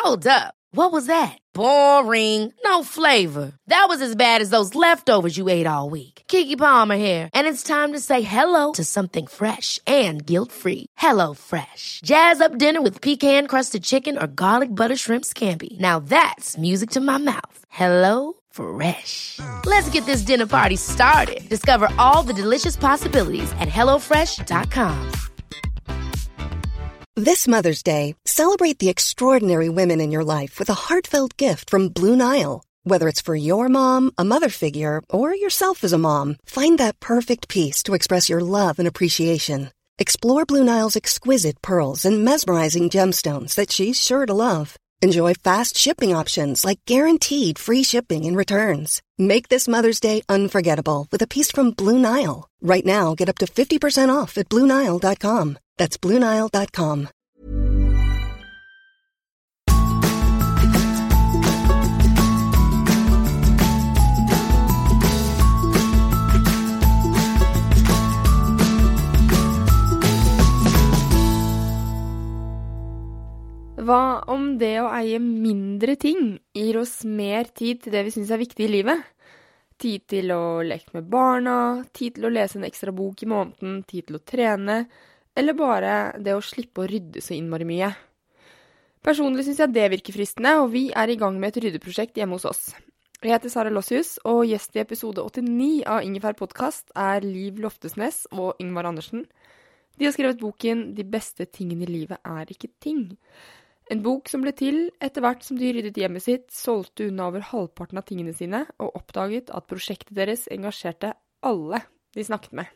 Hold up. What was that? Boring. No flavor. That was as bad as those leftovers you ate all week. Keke Palmer here, and it's time to say hello to something fresh and guilt-free. Hello Fresh. Jazz up dinner with pecan-crusted chicken or garlic butter shrimp scampi. Now that's music to my mouth. Hello Fresh. Let's get this dinner party started. Discover all the delicious possibilities at hellofresh.com. This Mother's Day, celebrate the extraordinary women in your life with a heartfelt gift from Blue Nile. Whether it's for your mom, a mother figure, or yourself as a mom, find that perfect piece to express your love and appreciation. Explore Blue Nile's exquisite pearls and mesmerizing gemstones that she's sure to love. Enjoy fast shipping options like guaranteed free shipping and returns. Make this Mother's Day unforgettable with a piece from Blue Nile. Right now, get up to 50% off at BlueNile.com. That's BlueNile.com. Hva om det å eie mindre ting gir oss mer tid til det vi synes viktig i livet? Tid til å leke med barna, tid til å lese en ekstra bok i måneden, tid til å trene, eller bare det å slippe å rydde så innmari mye. Personlig synes jeg det virker fristende, og vi i gang med et ryddeprosjekt hjemme hos oss. Jeg heter Sara Lossius, og gjest i episode 89 av Ingefær Podcast Liv Loftesnes og Ingvar Andersen. De har skrevet boken «De beste tingene i livet ikke ting». En bok som ble til etter hvert som de ryddet hjemmet sitt, solgte unna over halvparten av tingene sine, og oppdaget at prosjektet deres engasjerte alle de snakket med.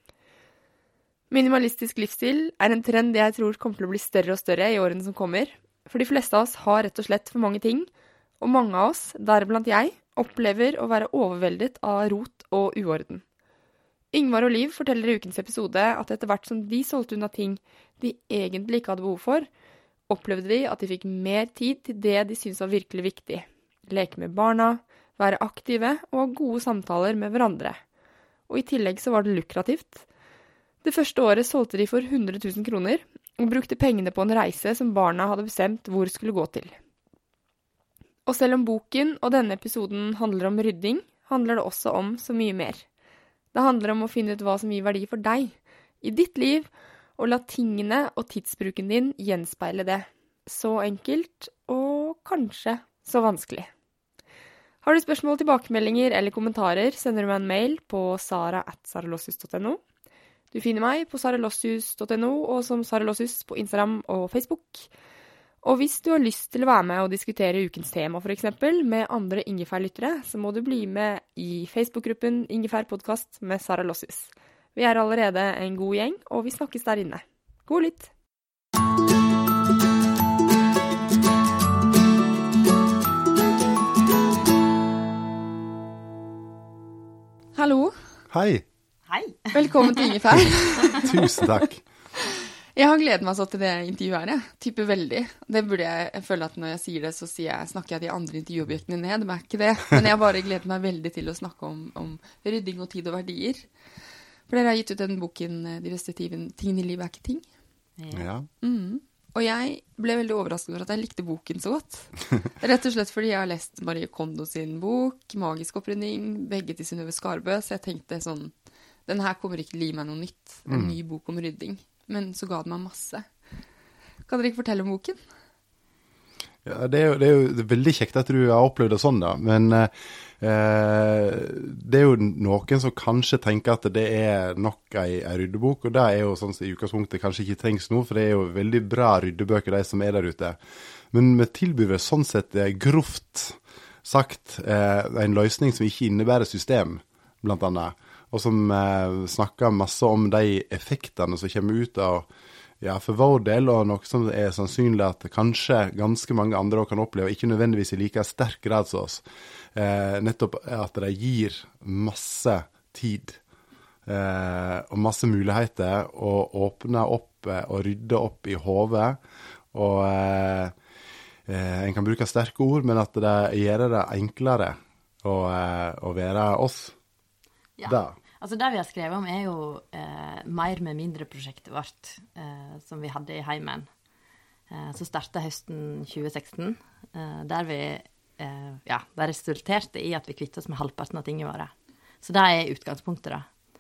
Minimalistisk livsstil en trend jeg tror kommer til å bli større og større i årene som kommer, for de fleste av oss har rett og slett for mange ting, og mange av oss, deriblant jeg, opplever å være overveldet av rot og uorden. Ingvar og Liv forteller i ukens episode at etter hvert som de solgte unna ting de egentlig ikke hadde behov for, opplevde de at de fikk mer tid til det de syntes var virkelig viktig. Leke med barna, være aktive og ha gode samtaler med hverandre. Og i tillegg så var det lukrativt. Det første året solgte de for 100 000 kroner, og brukte pengene på en reise som barna hadde bestemt hvor skulle gå til. Og selv om boken og denne episoden handler om rydding, handler det også om så mye mer. Det handler om å finne ut hva som gir verdi for deg, i ditt liv, og la tingene og tidsbruken din gjenspeile det. Så enkelt, og kanskje så vanskelig. Har du spørsmål, tilbakemeldinger eller kommentarer, sender du meg en mail på sara@saralossius.no. Du finner meg på saralossius.no og som Sara Lossius på Instagram og Facebook. Og hvis du har lyst til å være med og diskutere ukens tema for eksempel, med andre Ingefær-lyttere, så må du bli med i Facebook-gruppen Ingefær Podcast med Sara Lossius. Vi allerede en god gjeng, og vi snakkes der inne. God lytt! Hallo. Hei. Hei. Velkommen til Ingefær. Tusen takk. Jeg har gledet meg så til det intervjuet her, typer veldig. Det burde jeg føle at når jeg sier det, så snakker jeg de andre intervjuobjektene ned, det ikke det. Men jeg bare gledet meg veldig til å snakke om rydding og tid og verdier. For dere har gitt ut den boken «De beste tingene i livet ikke ting». Ja. Og jeg ble veldig overrasket over at jeg likte boken så godt. Rett og slett fordi jeg har lest Marie Kondo sin bok, Magisk opprydding, begge til Synnøve Skarbø, så jeg tenkte sånn, den her kommer ikke til å gi meg noe nytt, en ny bok om rydding. Men så ga den meg masse. Kan dere ikke fortelle om boken? Ja, det er jo veldig kjekt at du har opplevd det sånn da, men det er jo noen som kanskje tenker at det er nok en ryddebok, og det er jo sånn som i utgangspunktet kanskje ikke trengs noe, for det er jo veldig bra ryddebøker, de som er der ute. Men vi tilbyr sånn sett grovt sagt en løsning som ikke innebærer system, blant annet, og som snakker masse om de effektene som kommer ut av for vår del, og noe som er sannsynlig at kanskje ganske mange andre kan oppleve, ikke nødvendigvis i like sterk grad som oss. Nettopp at de gir masse tid og masse muligheter å åpne opp og rydde opp i hodet, og en kan bruke sterke ord, men at det gjør det enklere å være oss. Ja. Altså det vi har skrevet om jo mer med mindre prosjektet vårt, som vi hadde i heimen. Så startet høsten 2016, der det resulterte i at vi kvittet oss med halvparten av tingene våre. Så det utgangspunktet da.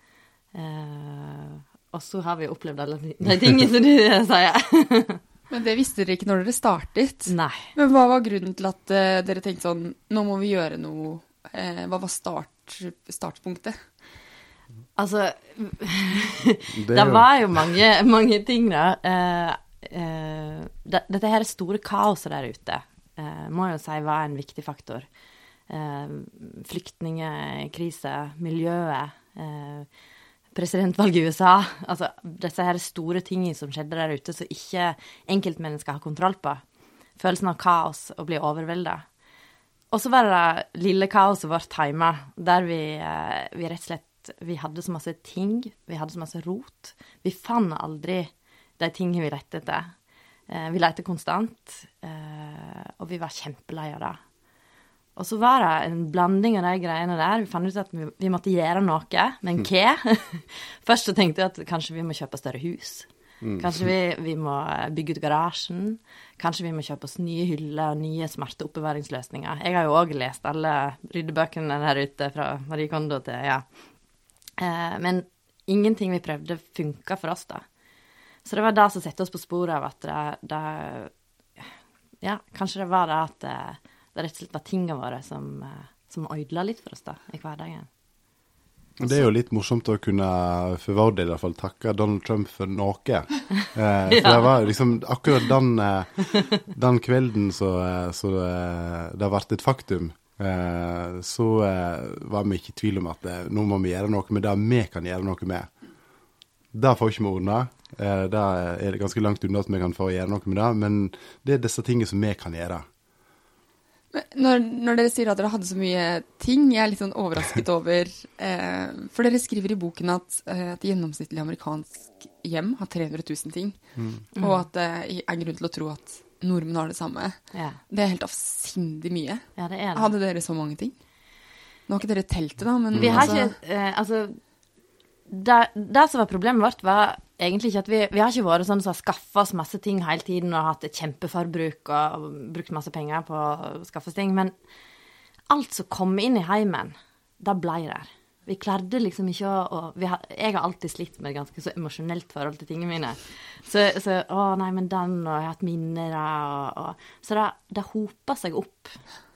Og så har vi opplevd alle de tingene som du sier. Men det visste dere ikke når dere startet? Nei. Men hva var grunnen til at dere tenkte sånn, nå må vi gjøre noe? Hva var startpunktet? Altså, det var jo mange ting da. Dette her store kaoset der ute, må jeg jo si var en viktig faktor. Flyktningekrise, miljøet, presidentvalget i USA, altså disse her store tingene som skjedde der ute, så ikke enkeltmennesker har kontroll på. Følelsen av kaos og bli overveldet. Og så var det lille kaoset vårt hjemme, der vi rett og slett, vi hadde så masse ting, vi hadde så masse rot. Vi fant aldri de tingene vi lette etter. Vi lette konstant, og vi var kjempeleie av det. Og så var det en blanding av de greiene der. Vi fant ut at vi måtte gjøre noe, men hva? Først så tenkte jeg at kanskje vi må kjøpe større hus. Kanskje vi må bygge ut garasjen. Kanskje vi må kjøpe oss nye hyller og nye smarte oppbevaringsløsninger. Jeg har jo også lest alle ryddebøkene der ute fra Marie Kondo til, ja. Men ingenting vi prøvde funket for oss da. Så det var det som sette oss på sporet av at kanskje det var det at det rett og slett var tingene våre som ødela litt for oss da, i hverdagen. Det er jo litt morsomt å kunne, for vår del i hvert fall, takke Donald Trump for noe. For det var liksom akkurat den kvelden så det har vært et faktum, så var vi ikke i tvil om at nå må vi gjøre noe med det vi kan gjøre noe med. Det får ikke vi ordne. Det er ganske langt unna at vi kan få gjøre noe med det, men det disse tingene som vi kan gjøre. Når dere sier at dere hadde så mye ting, jeg litt sånn overrasket over, for dere skriver i boken at et gjennomsnittlig amerikansk hjem har 300 000 ting, og at det er grunn til å tro at nordmenn har det samme. Ja. Det er helt avsindig mye. Ja, det er det. Hadde dere så mange ting? Nå har ikke dere telt det da, men... Vi har ikke, det som var problemet vårt var egentlig ikke at vi har ikke vært sånn som har skaffet oss masse ting hele tiden og hatt et kjempeforbruk og brukt masse penger på å skaffe oss ting, men alt som kom inn i heimen, da ble der. Vi klarte liksom ikke jeg har alltid slitt med ganske så emosjonelt forhold til tingene mine. Så nei, men den, og jeg har hatt minner, så det hopet seg opp.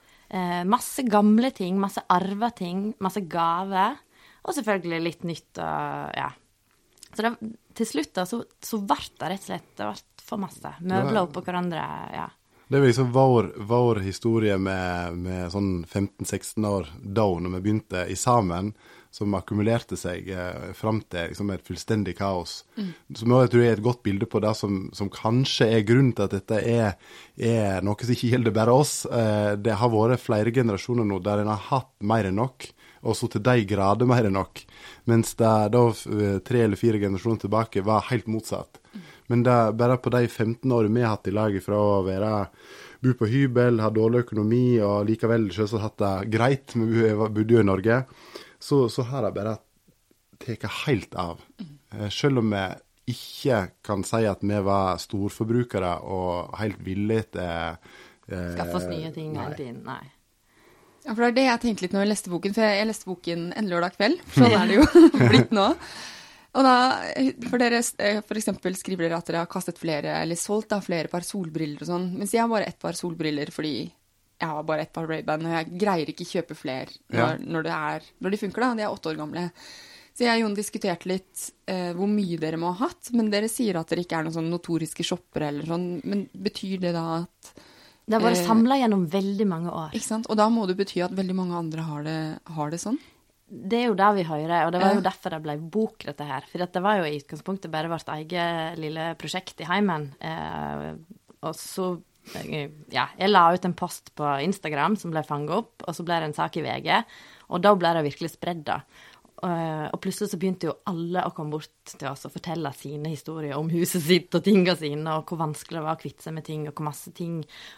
Masse gamle ting, masse arva ting, masse gaver, og selvfølgelig litt nytt, ja. Så til slutt da, så ble det rett og slett, det ble for masse. Møbler oppå hverandre, ja. Det var liksom vår historie med sånn 15-16 år da, når vi begynte i sammen, som akkumulerte seg frem til liksom et fullstendig kaos. Som jeg tror er et godt bilde på det som kanskje er grunnen til at dette er noe som ikke gjelder bare oss. Det har vært flere generasjoner nå der en har hatt mer enn nok, og så til de grader mer enn nok, mens det da 3 eller 4 generasjoner tilbake var helt motsatt. Men det, bare på de 15 årene vi har hatt i laget fra å bo på hybel, ha dårlig økonomi, og likevel selvsagt hatt det greit, vi bodde jo i Norge, så har det bare teket helt av. Selv om vi ikke kan si at vi var storforbrukere og helt villige til skaffe oss nye ting hele tiden, nei. Ja, for det er det jeg tenkte litt når jeg leste boken, for jeg leste boken en lørdag kveld, sånn er det jo blitt nå. Og da, for dere for eksempel skriver dere at dere har kastet flere, eller solgt da, flere par solbriller og sånn, mens jeg har bare et par solbriller fordi jeg har bare et par Ray-Ban, og jeg greier ikke kjøpe flere når de funker da, de er 8 år gamle. Så jeg og Jon diskuterte litt hvor mye dere må ha hatt, men dere sier at dere ikke er noen sånn notoriske shoppere eller sånn, men betyr det da at det har vært samlet gjennom veldig mange år. Ikke sant? Og da må det bety at veldig mange andre har det sånn? Det er jo det vi hører, og det var jo derfor det ble bok, dette her. For det var jo i utgangspunktet bare vårt eget lille prosjekt i heimen. Og så, jeg la ut en post på Instagram som ble fanget opp, og så ble det en sak i VG, og da ble det virkelig spredd da. Og plutselig så begynte jo alle å komme bort til oss og fortelle sine historier om huset sitt og tingene sine, og hvor vanskelig det var å kvitte seg med ting, og hvor masse ting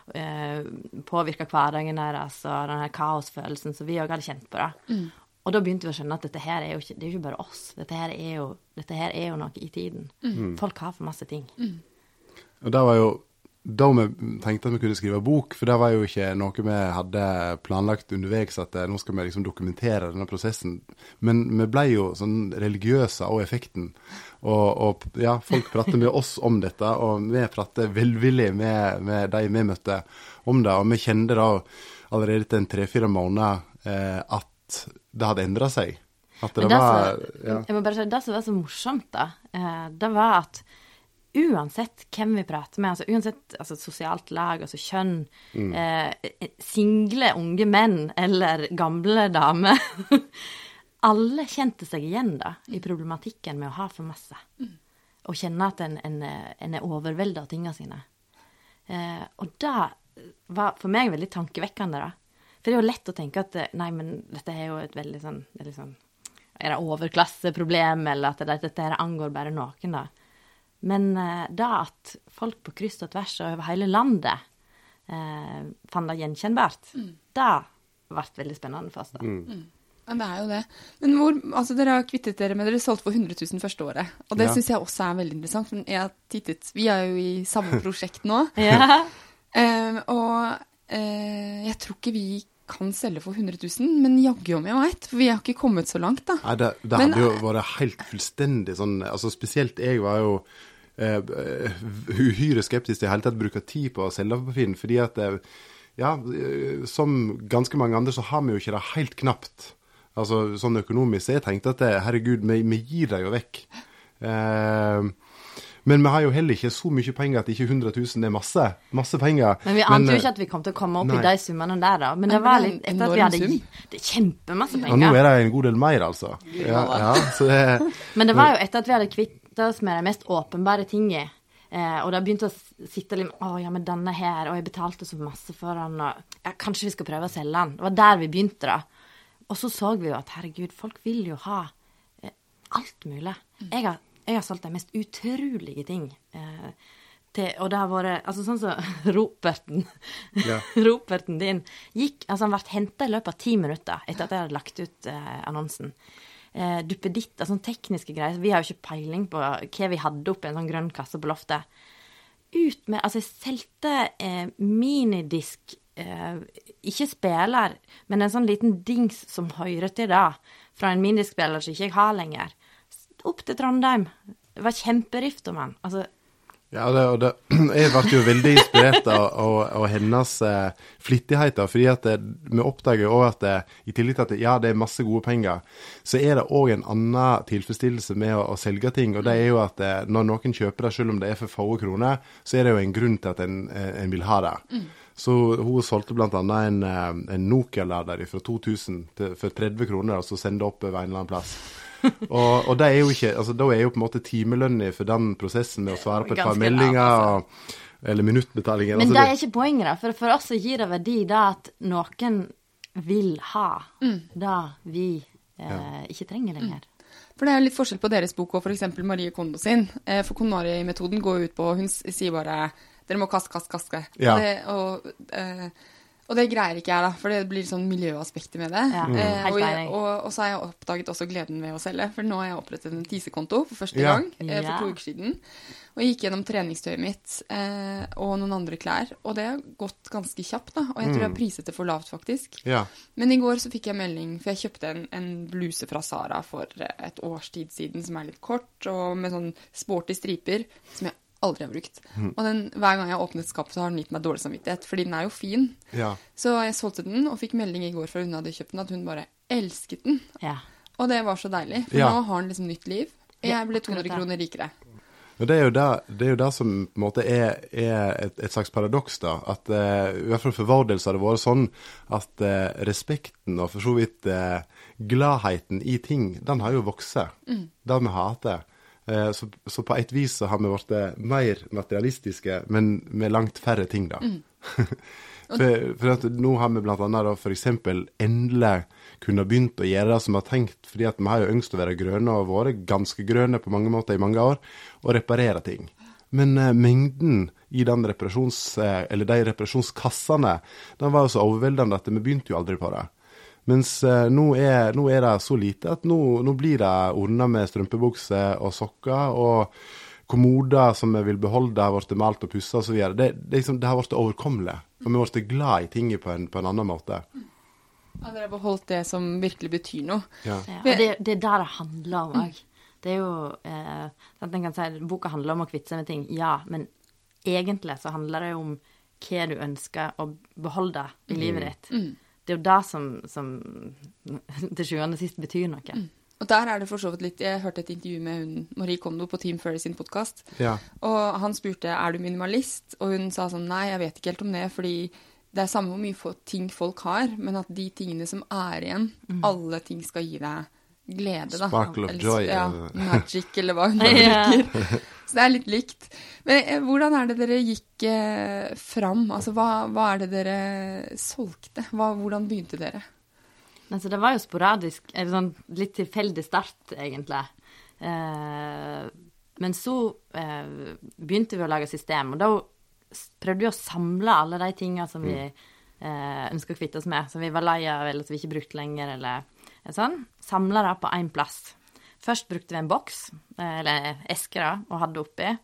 påvirket hverdagen deres, og denne kaosfølelsen, så vi også hadde kjent på det. Og da begynte vi å skjønne at dette her er jo ikke, det er jo ikke bare oss, dette her er jo noe i tiden. Folk har for masse ting. Og det var jo da vi tenkte at vi kunne skrive bok, for det var jo ikke noe vi hadde planlagt underveis, at nå skal vi liksom dokumentere denne prosessen. Men vi ble jo sånn religiøse av effekten. Og ja, folk prater med oss om dette, og vi prater velvillig med de vi møtte om det. Og vi kjente da allerede til 3-4 måneder at det hadde endret seg. At det var, jeg må bare si, det som var så morsomt da, det var at uansett hvem vi prater med, altså uansett sosialt lag, altså kjønn, single unge menn eller gamle damer, alle kjente seg igjen da, i problematikken med å ha for masse. Og kjenne at en overveldet av tingene sine. Og det var for meg veldig tankevekkende da. For det er jo lett å tenke at, nei, men dette er jo et veldig sånn, er det overklasseproblem, eller at dette her angår bare noen da. Men da at folk på kryss og tvers og over hele landet fant det gjenkjennbart, det ble veldig spennende for oss da. Ja, det er jo det. Men dere har kvittet dere med, dere solgte for 100 000 første året, og det synes jeg også er veldig interessant, for jeg har tittet, vi er jo i samme prosjekt nå, og jeg tror ikke vi kan selge for 100 000, men jagge om jeg vet, for vi har ikke kommet så langt da. Nei, det hadde jo vært helt fullstendig sånn, altså spesielt jeg var jo uhyre skeptisk til hele tatt bruke tid på å selge på Finn, fordi at som ganske mange andre så har vi jo ikke det helt knapt, altså sånn økonomisk, så jeg tenkte at herregud, vi gir det jo vekk. Men vi har jo heller ikke så mye penger at ikke 100 000 er masse penger. Men vi ante jo ikke at vi kom til å komme opp i de summene der da. Men det var litt etter at vi hadde det er kjempemasse penger. Og nå er det en god del mer, altså. Så det... Men det var jo etter at vi hadde kvittet oss med de mest åpenbare tingene. Og da begynte å sitte litt, men denne her, og jeg betalte så masse for den, og kanskje vi skal prøve å selge den. Det var der vi begynte da. Og så vi jo at, herregud, folk vil jo ha alt mulig. Jeg har solgt de mest utrolige ting. Og det har vært, altså sånn som Roperten, Roperten din, han ble hentet i løpet av 10 minutter etter at jeg hadde lagt ut annonsen. Duppeditt, altså sånn tekniske greier. Vi har jo ikke peiling på hva vi hadde oppe i en sånn grønn kasse på loftet. Jeg selte minidisk, ikke spiller, men en sånn liten dings som hører til da, fra en minidiskspiller som ikke jeg har lenger. Opp til Trondheim. Det var kjemperift om han. Altså... Ja, jeg ble jo veldig inspirert av hennes flittigheter, fordi at vi oppdager jo også at i tillegg til at det er masse gode penger, så er det også en annen tilfredsstillelse med å selge ting, og det er jo at når noen kjøper det, selv om det er for få kroner, så er det jo en grunn til at en vil ha det. Så hun solgte blant annet en Nokia-lader fra 2000 for 30 kroner, og så sendte opp over en eller annen plass. og det er jo ikke, altså da er jo på en måte timelønnig for den prosessen med å svare på et par meldinger eller minuttbetalinger. Men det er ikke poenget da, for oss gir det verdi da at noen vil ha det vi ikke trenger lenger. For det er litt forskjell på deres bok og for eksempel Marie Kondo sin, for KonMari-metoden går ut på, hun sier bare, dere må kaste. Ja. Og det greier ikke jeg da, for det blir sånn miljøaspekter med det. Ja, og så har jeg oppdaget også gleden ved å selge, for nå har jeg opprettet en Tise-konto for første gang, for 2 uker siden. Og jeg gikk gjennom treningstøyet mitt og noen andre klær, og det har gått ganske kjapt da, og jeg tror jeg priset det for lavt faktisk. Ja. Men i går så fikk jeg melding, for jeg kjøpte en bluse fra Zara for et års tid siden, som er litt kort, og med sånn sporty striper, som jeg aldri har brukt. Og hver gang jeg har åpnet skapet, så har den gitt meg dårlig samvittighet, fordi den er jo fin. Ja. Så jeg solgte den, og fikk melding i går fra hun hadde kjøpt den, at hun bare elsket den. Ja. Og det var så deilig, for nå har den liksom nytt liv. Jeg ble 200 kroner rikere. Og det er jo det som på en måte er et slags paradoks da, at i hvert fall for vår del så har det vært sånn at respekten og for så vidt gladheten i ting, den har jo vokset. Det vi hater. Så på et vis så har vi vært mer materialistiske, men med langt færre ting da. for at nå har vi blant annet da, for eksempel endelig kunne begynt å gjøre det som vi har tenkt, fordi at vi har jo ønsket å være grønne og vært ganske grønne på mange måter i mange år, og reparere ting. Men mengden i den de reparasjonskassene, den var jo så overveldende at vi begynte jo aldri på det. Mens nå er det så lite at nå blir det ordnet med strømpebukser og sokker, og kommoder som jeg vil beholde, har vært malt og pusset og så videre. Det har vært overkommelig. Og vi har vært glad i ting på en annen måte. Ja, dere har beholdt det som virkelig betyr noe. Ja, det er der det handler om også. Det er jo, sant, en kan si, boka handler om å kvitte seg med ting, ja, men egentlig så handler det om hva du ønsker å beholde i livet ditt. Det er jo det som til sjuende og sist betyr noe. Og der er det for så vidt litt, jeg hørte et intervju med hun, Marie Kondo på Team Furry sin podcast, og han spurte, er du minimalist? Og hun sa sånn, nei, jeg vet ikke helt om det, fordi det er samme hvor mye ting folk har, men at de tingene som er igjen, alle ting skal gi deg glede, da. Sparkle of joy. Ja, magic, eller hva hun bruker. Så det er litt likt. Men hvordan er det dere gikk fram? Altså, hva er det dere solgte? Hvordan begynte dere? Altså, det var jo sporadisk, eller sånn litt tilfeldig start, egentlig. Men så begynte vi å lage system, og da prøvde vi å samle alle de tingene som vi ønsker å kvitte oss med, som vi var lei av, eller som vi ikke brukte lenger, eller sånn. Samlet det på en plass. Først brukte vi en boks, eller esker da, og hadde oppi.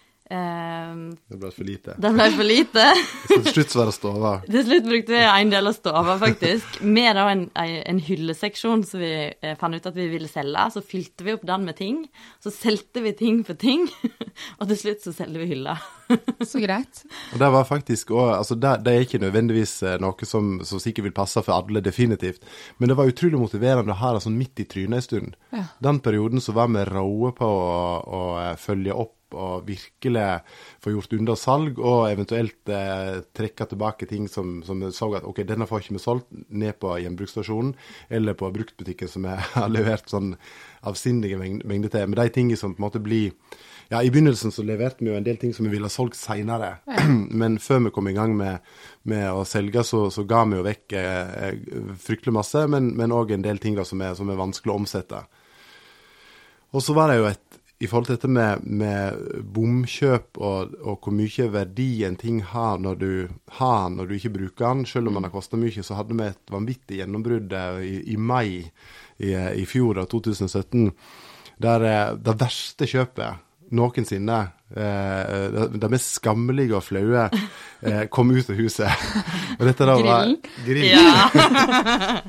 Det ble for lite. Så til slutt var det stova. Til slutt brukte vi en del av stova, faktisk. Med da en hylleseksjon som vi fant ut at vi ville selge. Så fylte vi opp den med ting. Så selgte vi ting for ting. Og til slutt så selgte vi hylla. Så greit. Og det var faktisk også, altså det er ikke nødvendigvis noe som sikkert vil passe for alle definitivt. Men det var utrolig motiverende å ha det sånn midt i trynet en stund. Ja. Den perioden så var vi råe på å følge opp og virkelig få gjort under salg, og eventuelt trekke tilbake ting som vi så at, ok, denne får ikke vi solgt ned på gjenbruksstasjonen, eller på bruktbutikken som jeg har levert sånn avsindige mengder til. Men de tingene som på en måte blir, ja, i begynnelsen så leverte vi jo en del ting som vi ville ha solgt senere, men før vi kom i gang med å selge, så ga vi jo vekk fryktelig masse, men også en del ting da, som er vanskelig å omsette. Og så var det jo i forhold til dette med bomkjøp og hvor mye verdi en ting har når du ikke bruker den, selv om den har kostet mye, så hadde vi et vanvittig gjennombrudd i mai i fjor av 2017, der det verste kjøpet noensinne, det mest skammelige og flaue, kom ut av huset. Og dette da var grillen. Ja.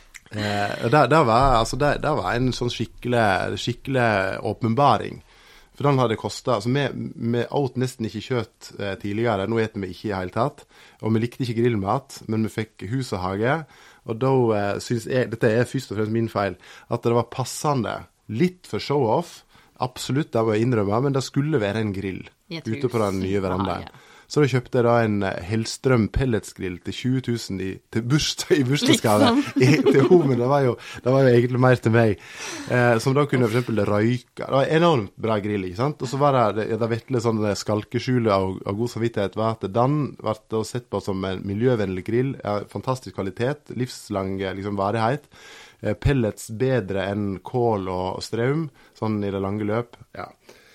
Det var en sånn skikkelig åpenbaring. For den hadde kostet, altså vi åt nesten ikke kjøtt tidligere, nå eter vi ikke i hele tatt, og vi likte ikke grillmat, men vi fikk hus og hage, og da synes jeg, dette er først og fremst min feil, at det var passende, litt for show-off, absolutt, det var jeg innrømme, men det skulle være en grill ute på den nye verandaen. Så da kjøpte jeg da en Hellstrøm pelletsgrill til 20 000 i bursdagsgave til henne, men det var jo egentlig mer til meg, som da kunne for eksempel røyke. Det var en enormt bra grill, ikke sant? Og så var det virkelig sånn skalkeskjule av god samvittighet, var at den ble sett på som en miljøvennlig grill, fantastisk kvalitet, livslang liksom, varighet, pellets bedre enn kål og strøm, sånn i det lange løp, ja.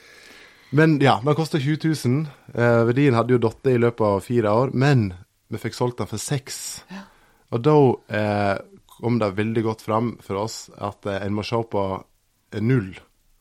Men ja, den kostet 20 000. Verdien hadde jo dottet i løpet av 4 år, men vi fikk solgt den for 6. Ja. Og da kom det veldig godt fram for oss at en må se på 0.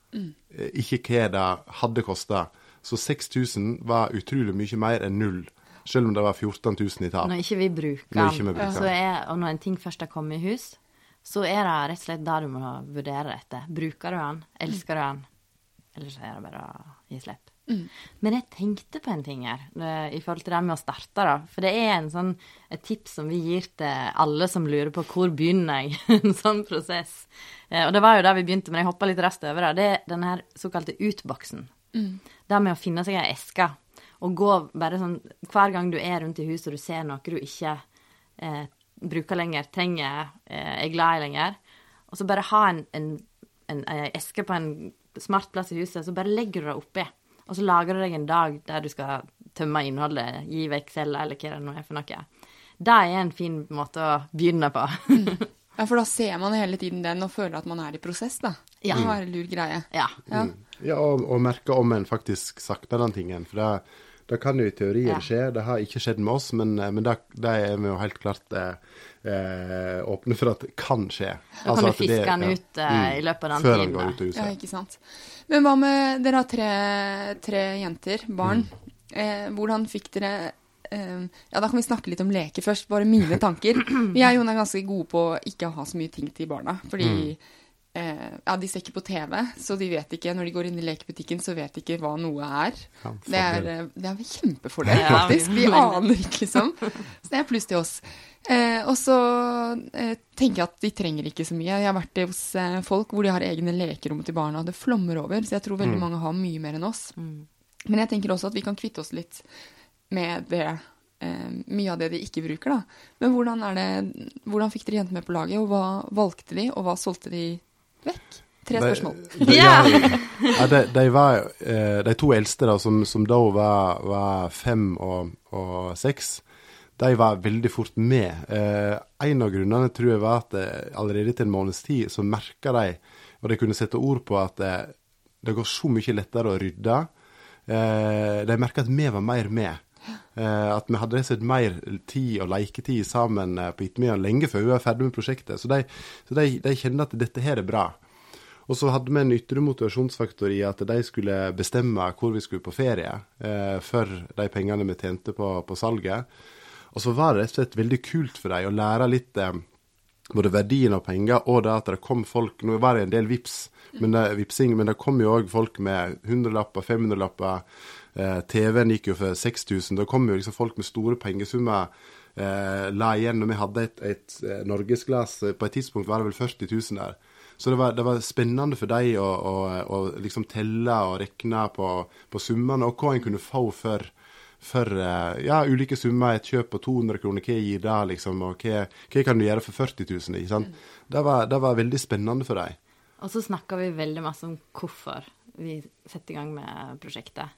Ikke hva det hadde kostet. Så 6 000 var utrolig mye mer enn 0, selv om det var 14 000 i tap. Når ikke vi bruker den, og når en ting først har kommet i hus, så er det rett og slett der du må vurdere dette. Bruker du den? Elsker du den? Eller så er det bare å gi slipp. Men jeg tenkte på en ting her, i forhold til det med å starte da, for det er et tips som vi gir til alle som lurer på hvor begynner jeg en sånn prosess. Og det var jo der vi begynte, men jeg hoppet litt raskt over det. Det er den her såkalte utboksen. Det med å finne seg en eske, og gå bare sånn, hver gang du er rundt i huset og du ser noe du ikke bruker lenger, trenger, er glad i lenger, og så bare ha en eske på en smart plass i huset, så bare legger du det oppi, og så lager du deg en dag der du skal tømme innholdet, gi vekk cella, eller hva det nå er for noe. Det er en fin måte å begynne på. Ja, for da ser man hele tiden den, og føler at man er i prosess, da. Ja. Det var en lur greie. Ja. Ja, og merke om en faktisk sakner den tingen, for Det kan jo i teorien skje, det har ikke skjedd med oss, men det er vi jo helt klart åpne for at det kan skje. Da kan du fiske den ut i løpet av den før tiden. Den går ut av huset. Ja, ikke sant. Men hva med, dere har tre jenter, barn. Hvordan fikk dere... da kan vi snakke litt om leker først, bare mine tanker. Jeg og Jon er ganske gode på å ikke ha så mye ting til barna, fordi de ser ikke på TV, så de vet ikke, når de går inn i lekebutikken, så vet de ikke hva noe er. Ja, det er kjempefordel, faktisk. Vi aner ikke, liksom. Så det er pluss til oss. Og så tenker jeg at de trenger ikke så mye. Jeg har vært hos folk hvor de har egne lekerom til barna, og det flommer over, så jeg tror veldig mange har mye mer enn oss. Men jeg tenker også at vi kan kvitte oss litt med det, mye av det de ikke bruker, da. Men hvordan fikk dere jenter med på laget, og hva valgte de, og hva solgte de vekk? 3 spørsmål. De 2 eldste da, som da var 5 og 6, de var veldig fort med. En av grunnene tror jeg var at allerede til en måneds tid så merket de, og de kunne sette ord på at det går så mye lettere å rydde. De merket at vi var mer med. At vi hadde sett mer tid og leketid sammen på ettermiddagen lenge før vi var ferdig med prosjektet. Så de kjente at dette her er bra. Og så hadde vi en ytre motivasjonsfaktor i at de skulle bestemme hvor vi skulle på ferie for de pengene vi tjente på salget. Og så var det rett og slett veldig kult for dem å lære litt både verdien av penger og det at det kom folk. Nå var det en del men det kom jo også folk med 100-lapper, 500-lapper. TV-en gikk jo for 6.000. Da kom jo liksom folk med store pengesummer la igjen, og vi hadde et norgesglass. På et tidspunkt var det vel 40.000 der. Så det var spennende for deg å liksom telle og rekne på summene, og hva en kunne få for ulike summer, et kjøp på 200 kroner, hva gir det, liksom, og hva kan du gjøre for 40.000, ikke sant? Det var veldig spennende for deg. Og så snakket vi veldig masse om hvorfor vi setter i gang med prosjektet.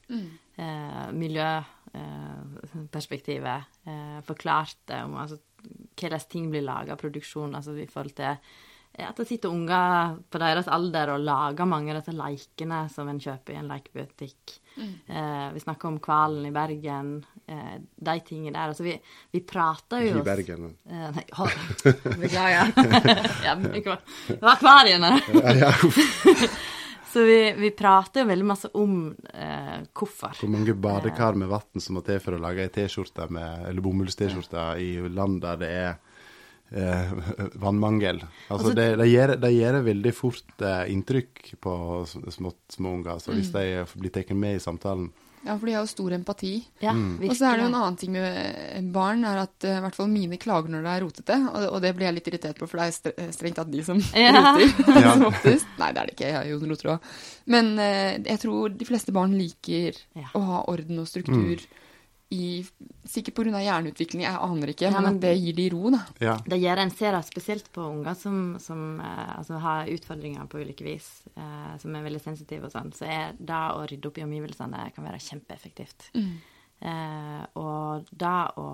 Miljøperspektivet, forklarte om hvordan ting blir laget, produksjon, i forhold til at det sitter unger på deres alder og lager mange av disse lekene som en kjøper i en lekebutikk. Vi snakker om Kvalen i Bergen, de tingene der. Altså vi prater jo... I Bergen. Beklager. Det var akvariene. Ja. Så vi prater jo veldig masse om hvorfor. Hvor mange badekar med vatten som må til for å lage en t-skjorte eller bomullst-t-skjorte i land der det er vannmangel. Altså det gjør veldig fort inntrykk på små unger, så hvis de blir tatt med i samtalen. Ja, for de har jo stor empati. Ja, og så er det jo en annen ting med barn, er at i hvert fall mine klager når det er rotete, og det blir jeg litt irritert på, for det er strengt tatt de som roter, som oftest. Nei, det er det ikke, jeg har jo roter også. Men jeg tror de fleste barn liker å ha orden og struktur, sikkert på grunn av hjerneutvikling, jeg aner ikke, men det gir de ro, da. Ja. Det gjør en ser spesielt på unger som har utfordringer på ulike vis, som er veldig sensitive og sånn, så det å rydde opp i omgivelsene kan være kjempeeffektivt. Og det å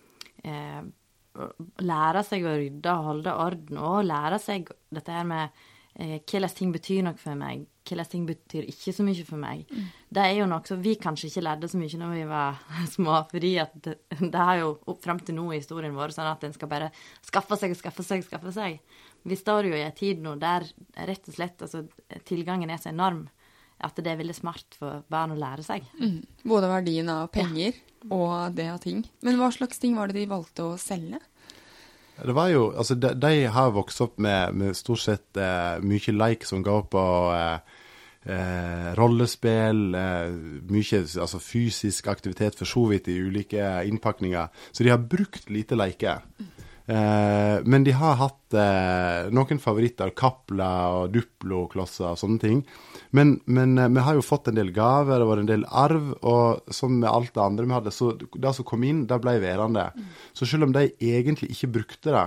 lære seg å rydde og holde orden, og lære seg dette her med hvordan ting betyr noe for meg, hvordan ting betyr ikke så mye for meg. Det er jo noe som vi kanskje ikke lærte så mye når vi var små, fordi at det har jo frem til nå i historien vår, sånn at en skal bare skaffe seg. Vi står jo i en tid nå der rett og slett tilgangen er så enorm, at det er veldig smart for barn å lære seg. Både verdien av penger og det av ting. Men hva slags ting var det de valgte å selge? Det var jo, de har vokst opp med stort sett mye leik som går på rollespill, mye fysisk aktivitet for så vidt i ulike innpakninger. Så de har brukt lite leike. Men de har hatt noen favoritter, kapler og duplo-klosser og sånne ting. Men vi har jo fått en del gaver, det var en del arv, og som med alt det andre vi hadde, så det som kom inn, det ble værende. Så selv om de egentlig ikke brukte det,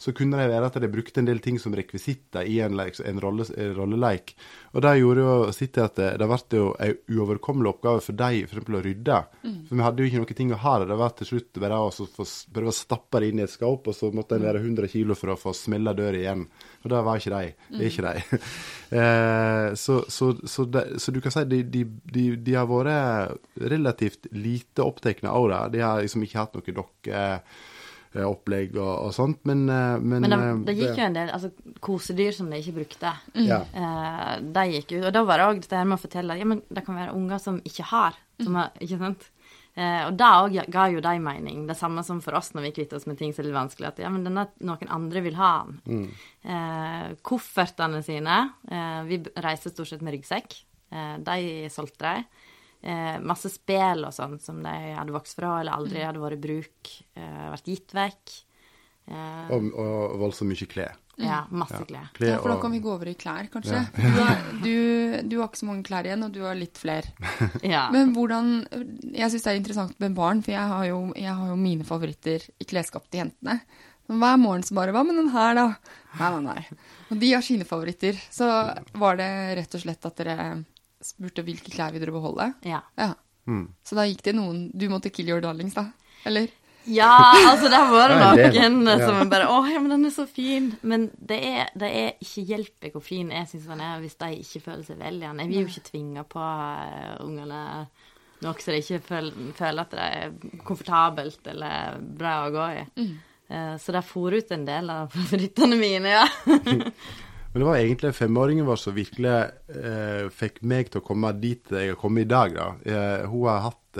så kunne det være at de brukte en del ting som rekvisitter i en rolleleik. Og det gjorde jo sitt til at det ble jo en uoverkommelig oppgave for deg, for eksempel å rydde. For vi hadde jo ikke noen ting å ha det. Det var til slutt bare å prøve å stappe det inn i et skap, og så måtte en være 100 kilo for å få smelle dør igjen. Og det var ikke de. Det er ikke de. Så du kan si de har vært relativt lite opptekne av det. De har liksom ikke hatt noe opplegg og sånt, men det gikk jo en del, altså kosedyr som de ikke brukte. De gikk ut, og da var det også det her med å fortelle, ja, men det kan være unger som ikke har, ikke sant? Og da også ga jo de mening, det samme som for oss når vi kvitter oss med ting som er litt vanskelig, at ja, men denne noen andre vil ha den. Koffertene sine, vi reiser stort sett med ryggsekk, de solgte de. Masse spil og sånn som de hadde vokst fra, eller aldri hadde vært i bruk, vært gitt vekk. Og voldsomt mye klær. Ja, masse klær. Ja, for da kan vi gå over i klær, kanskje. Ja. Du har ikke så mange klær igjen, og du har litt flere. Ja. Men hvordan, jeg synes det er interessant med barn, for jeg har jo mine favoritter i klesskapet til jentene. Hver morgen så bare, hva med den her da? Nei. Og de har sine favoritter. Så var det rett og slett at dere spurte hvilke klær vil dere beholde? Ja. Så da gikk det noen, du måtte kill your darlings da, eller? Ja, altså det var noen som bare, ja, men den er så fin. Men det er ikke hjelp hvor fin jeg synes den er, hvis de ikke føler seg vel igjen. Jeg vil jo ikke tvinge på ungene noe så de ikke føler at det er komfortabelt eller bra å gå i. Så det får ut en del av favorittene mine, ja. Men det var egentlig 5-åringen vår som virkelig fikk meg til å komme dit jeg har kommet i dag. Da. Hun har hatt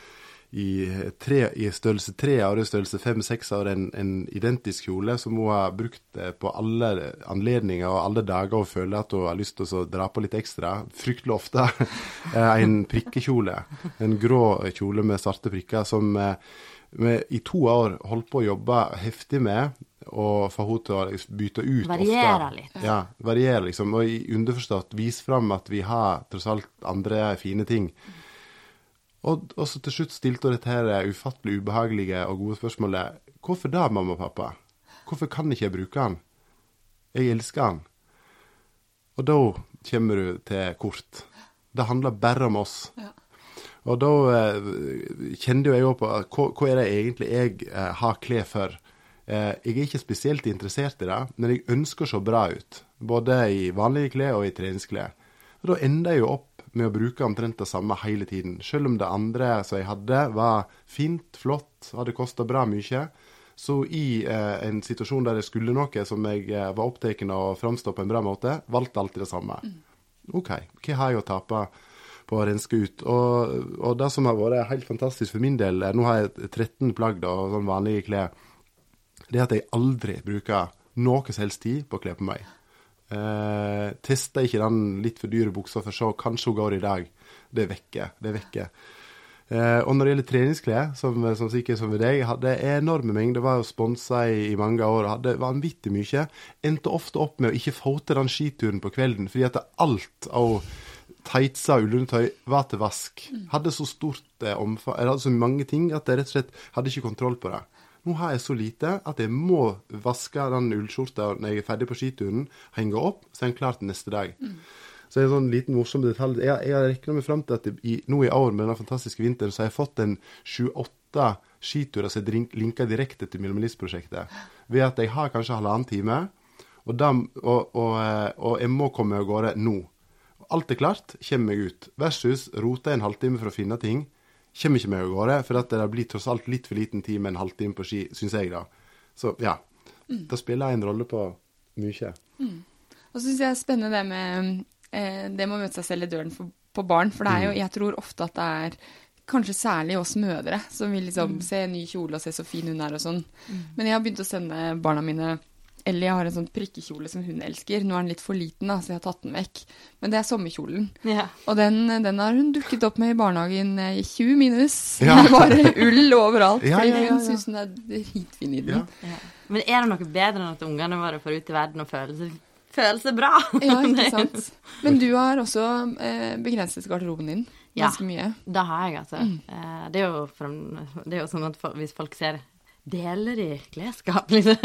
i størrelse 3 år, i størrelse 5-6 år, en identisk kjole som hun har brukt på alle anledninger og alle dager, og føler at hun har lyst til å dra på litt ekstra. Fryktelig ofte en prikkekjole, en grå kjole med svarte prikker, som vi i 2 år holdt på å jobbe heftig med, og få henne til å bytte ut variere ofte. Litt. Ja, variere liksom, og i underforstått vise frem at vi har tross alt andre fine ting. Og så til slutt stilte hun dette her ufattelig ubehagelige og gode spørsmålet: hvorfor da, mamma og pappa? Hvorfor kan ikke jeg bruke den? Jeg elsker den. Og da kommer du til kort. Det handler bare om oss. Ja. Og da kjente jeg jo på hva er det egentlig jeg har klær for. Jeg er ikke spesielt interessert i det, men jeg ønsker å se bra ut, både i vanlige klær og i treningsklær. Og da ender jeg jo opp med å bruke omtrent det samme hele tiden, selv om det andre som jeg hadde var fint, flott, hadde kostet bra mye. Så i en situasjon der jeg skulle noe som jeg var opptatt av å framstå på en bra måte, valgte alltid det samme. Ok, hva har jeg å tape på å renske ut? Og det som har vært helt fantastisk for min del, nå har jeg 13 plagg da, sånn vanlige klær, det er at jeg aldri bruker noe som helst tid på å kle på meg. Tester ikke den litt for dyre buksa for så, kanskje hun går i dag. Det er vekke. Og når det gjelder treningsklær, som sikkert som ved deg, hadde enorme mengder, det var jo sponset i mange år, hadde vanvittig mye, endte ofte opp med å ikke få til den skituren på kvelden, fordi at alt av teitsa og ullundertøy var til vask. Hadde så stort omfang, jeg hadde så mange ting at jeg rett og slett hadde ikke kontroll på det. Nå har jeg så lite at jeg må vaske den ullskjorta når jeg er ferdig på skituren, henge opp, så er den klar til neste dag. Så det er en sånn liten morsom detalj. Jeg har reknet meg frem til at nå i år med denne fantastiske vinteren, så har jeg fått en 7-8 skiturer som linker direkte til Minimalist-prosjektet. Ved at jeg har kanskje 1,5 time, og jeg må komme av gårde nå. Alt er klart, kommer meg ut. Versus rote en halvtime for å finne ting, kommer ikke med å gå det, for at det blir tross alt litt for liten tid med en halvtime på ski, synes jeg da. Så ja, da spiller jeg en rolle på mye. Og så synes jeg det er spennende det med å møte seg selv i døren på barn, for det er jo, jeg tror ofte at det er kanskje særlig oss mødre, som vil liksom se en ny kjole og se så fin hun er og sånn. Men jeg har begynt å sende barna mine, eller jeg har en sånn prikkekjole som hun elsker. Nå er den litt for liten da, så jeg har tatt den vekk. Men det er sommerkjolen. Ja. Og den har hun dukket opp med i barnehagen i 20 minus. Ja. Bare ull overalt. Fordi hun synes hun er dritfin i den. Ja. Men er det noe bedre enn at ungene våre får ut i verden og føler seg bra? Ja, ikke sant. Men du har også begrenset garderoben din ganske mye. Ja, det har jeg altså. Det er jo sånn at hvis folk ser deler i klesskap, liksom.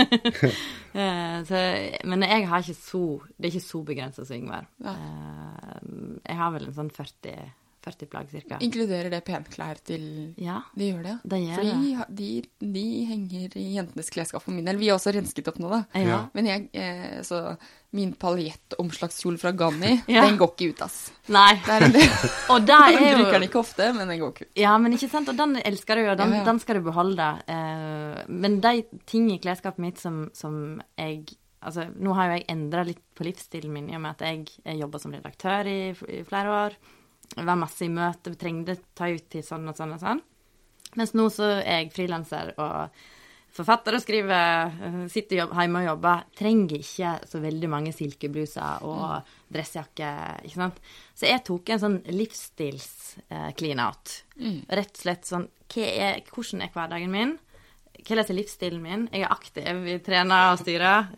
Men jeg har ikke det er ikke så begrenset som Yngvar. Jeg har vel en sånn 40 plagg cirka. Inkluderer det penklær til... Ja. De gjør det, Det gjør Fordi de henger i jentenes klesskap for min del. Vi har også rensket opp nå da. Ja. Men så min paljettomslagskjole fra Ganni, den går ikke ut, ass. Nei. Det er en del. Og der er jo... bruker den ikke ofte, men den går ikke ut. Ja, men ikke sant, og den elsker du jo, den skal du beholde. Men de ting i klesskapet mitt som jeg... Altså, nå har jo jeg endret litt på livsstilen min, i og med at jeg jobbet som redaktør i flere år. Det var masse i møte, vi trengte ta ut til sånn og sånn og sånn. Mens nå så er jeg frilanser og forfatter og skriver, sitter hjemme og jobber, trenger ikke så veldig mange silkebluser og dressjakker, ikke sant? Så jeg tok en sånn livsstils-clean out. Rett og slett sånn, hvordan er hverdagen min? Hva er livsstilen min? Jeg er aktiv, vi trener og styrer.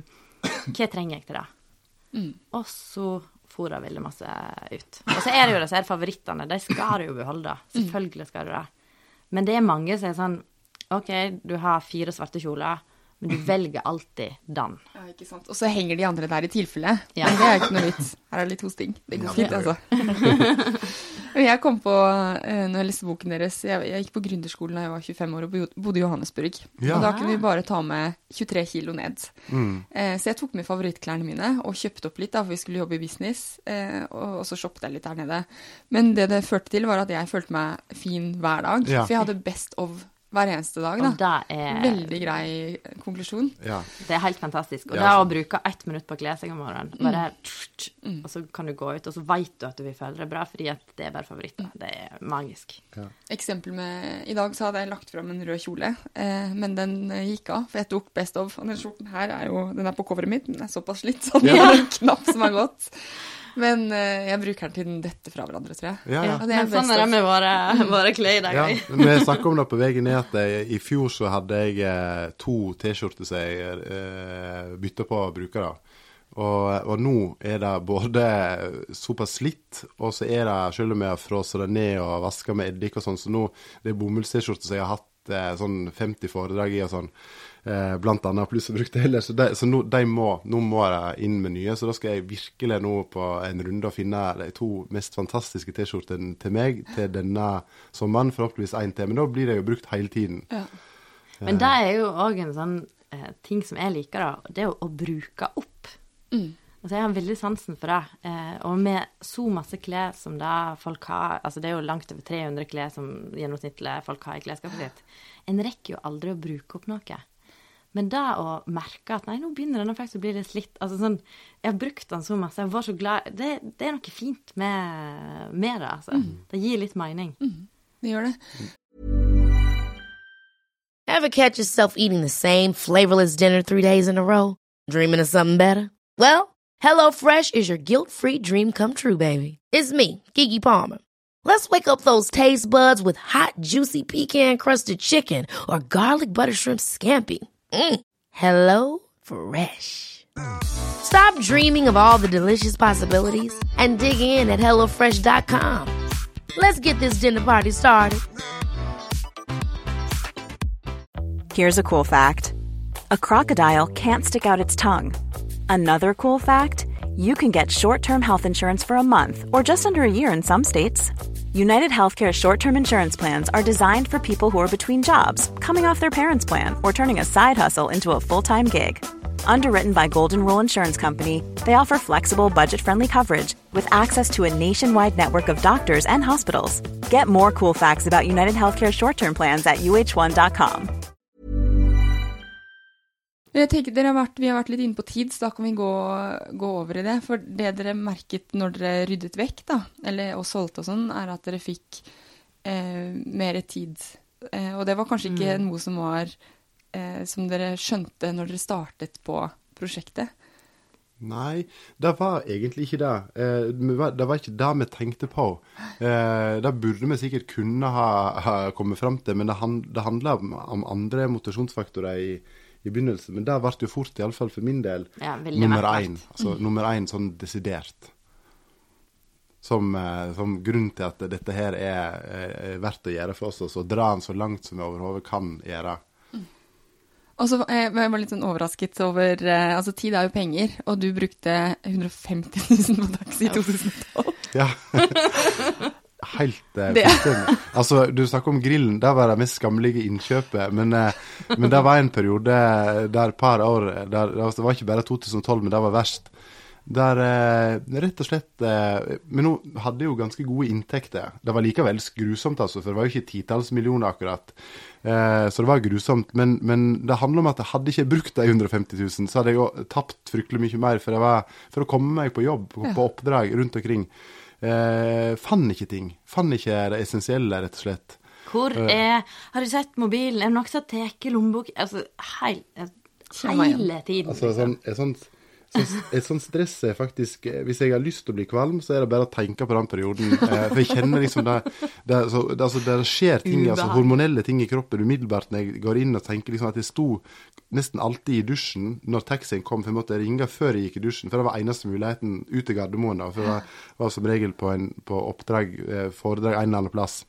Hva trenger jeg til det? Og så får jeg veldig masse ut. Og så er det jo disse her favorittene, de skal du jo beholde. Selvfølgelig skal du det. Men det er mange som er sånn, ok, du har 4 svarte kjoler, men du velger alltid den. Ja, ikke sant. Og så henger de andre der i tilfelle. Ja. Men det er ikke noe vits. Her er det litt hosting. Det går fint, altså. Jeg kom på, når jeg leste boken deres, jeg gikk på gründerskolen da jeg var 25 år og bodde i Johannesburg. Ja. Og da kunne vi bare ta med 23 kilo ned. Så jeg tok med favorittklærne mine og kjøpte opp litt da, for vi skulle jobbe i business, og så shoppet jeg litt der nede. Men det førte til var at jeg følte meg fin hver dag, for jeg hadde best of hver eneste dag, da. Og det er... Veldig grei konklusjon. Ja. Det er helt fantastisk. Og Ja, det å sånn. bruke 1 minutt på å kle seg om morgenen, bare og så kan du gå ut, og så vet du at du vil føle deg bra, fordi at det er bare favoritter. Det er magisk. Eksempel med, i dag så hadde jeg lagt frem en rød kjole, men den gikk av, for jeg tok best of. Og den skjorten her den er på coveret mitt, den er såpass slitt, så den er en knapp som har gått. Men jeg bruker den til den detter fra hverandre, tror jeg. Ja. Og det er Men sånn er det med våre klær i dag. Ja, men jeg snakket om det på veien ned at i fjor så hadde jeg 2 t-skjorter som jeg byttet på å bruke da. Og nå er det både såpass slitt, og så er det, selv om jeg har frosset det ned og vasket med eddik og sånn, så nå det er bomullst-t-skjorter som jeg har hatt sånn 50 foredrag i og sånn, blant annet, pluss jeg brukte heller, så nå må jeg inn med nye, så da skal jeg virkelig nå på en runde og finne de 2 mest fantastiske t-skjortene til meg, til denne sommeren, forhåpentligvis 1 til, men da blir det jo brukt hele tiden. Ja. Men det er jo også en sånn ting som jeg liker da, det er å bruke opp. Altså jeg har veldig sansen for det, og med så masse klær som det folk har, altså det er jo langt over 300 klær som gjennomsnittlig folk har i klesskapet sitt, en rekker jo aldri å bruke opp noe. Men da å merke at, nei, nå begynner den faktisk å bli litt slitt. Altså sånn, jeg har brukt den så masse, jeg var så glad. Det er noe fint med det, altså. Det gir litt mening. Det gjør det. Ever catch yourself eating the same flavorless dinner 3 days in a row? Dreaming of something better? Well, HelloFresh is your guilt-free dream come true, baby. It's me, Keke Palmer. Let's wake up those taste buds with hot, juicy pecan-crusted chicken or garlic butter shrimp scampi. Hello Fresh. Stop dreaming of all the delicious possibilities and dig in at HelloFresh.com. Let's get this dinner party started. Here's a cool fact. A crocodile can't stick out its tongue. Another cool fact, you can get short-term health insurance for a month or just under a year in some states. United Healthcare short-term insurance plans are designed for people who are between jobs, coming off their parents' plan, or turning a side hustle into a full-time gig. Underwritten by Golden Rule Insurance Company, they offer flexible, budget-friendly coverage with access to a nationwide network of doctors and hospitals. Get more cool facts about United Healthcare short-term plans at uh1.com. Jeg tenker vi har vært litt inne på tid, så da kan vi gå over i det. For det dere merket når dere ryddet vekk, da, eller og solgte og sånn, er at dere fikk mer tid. Og det var kanskje ikke noe som var som dere skjønte når dere startet på prosjektet? Nei, det var egentlig ikke det. Det var ikke det vi tenkte på. Det burde vi sikkert kunne ha kommet frem til, men det handler om andre motivasjonsfaktorer i begynnelsen, men det ble jo fort, i alle fall for min del, nummer 1. Altså nummer 1 sånn desidert. Som grunn til at dette her er verdt å gjøre for oss, og dra den så langt som vi overhodet kan gjøre. Og så jeg var litt sånn overrasket over, altså tid jo penger, og du brukte 150 000 på taxi i 2012. Ja. Helt fullstendig. Altså, du snakker om grillen, det var det mest skammelige innkjøpet, men det var en periode der et par år, det var ikke bare 2012, men det var verst. Der rett og slett, men nå hadde jo ganske gode inntekter. Det var likevel grusomt, altså, for det var jo ikke 10-talls millioner akkurat. Så det var grusomt, men det handler om at jeg hadde ikke brukt de 150 000, så hadde jeg jo tapt fryktelig mye mer, for å komme meg på jobb, på oppdrag rundt omkring. Fann ikke det essensielle, rett og slett. Har du sett mobilen? Det noe som teker lommebok? Altså, hele tiden. Altså, et sånt stress faktisk, hvis jeg har lyst til å bli kvalm, så det bare å tenke på den perioden. For jeg kjenner liksom det skjer ting, altså hormonelle ting i kroppen umiddelbart når jeg går inn og tenker liksom at jeg sto nesten alltid i dusjen når taxien kom, for jeg måtte ringe før jeg gikk i dusjen, for det var eneste muligheten ut til Gardermoen, for jeg var som regel på oppdrag, foredrag en eller annen plass.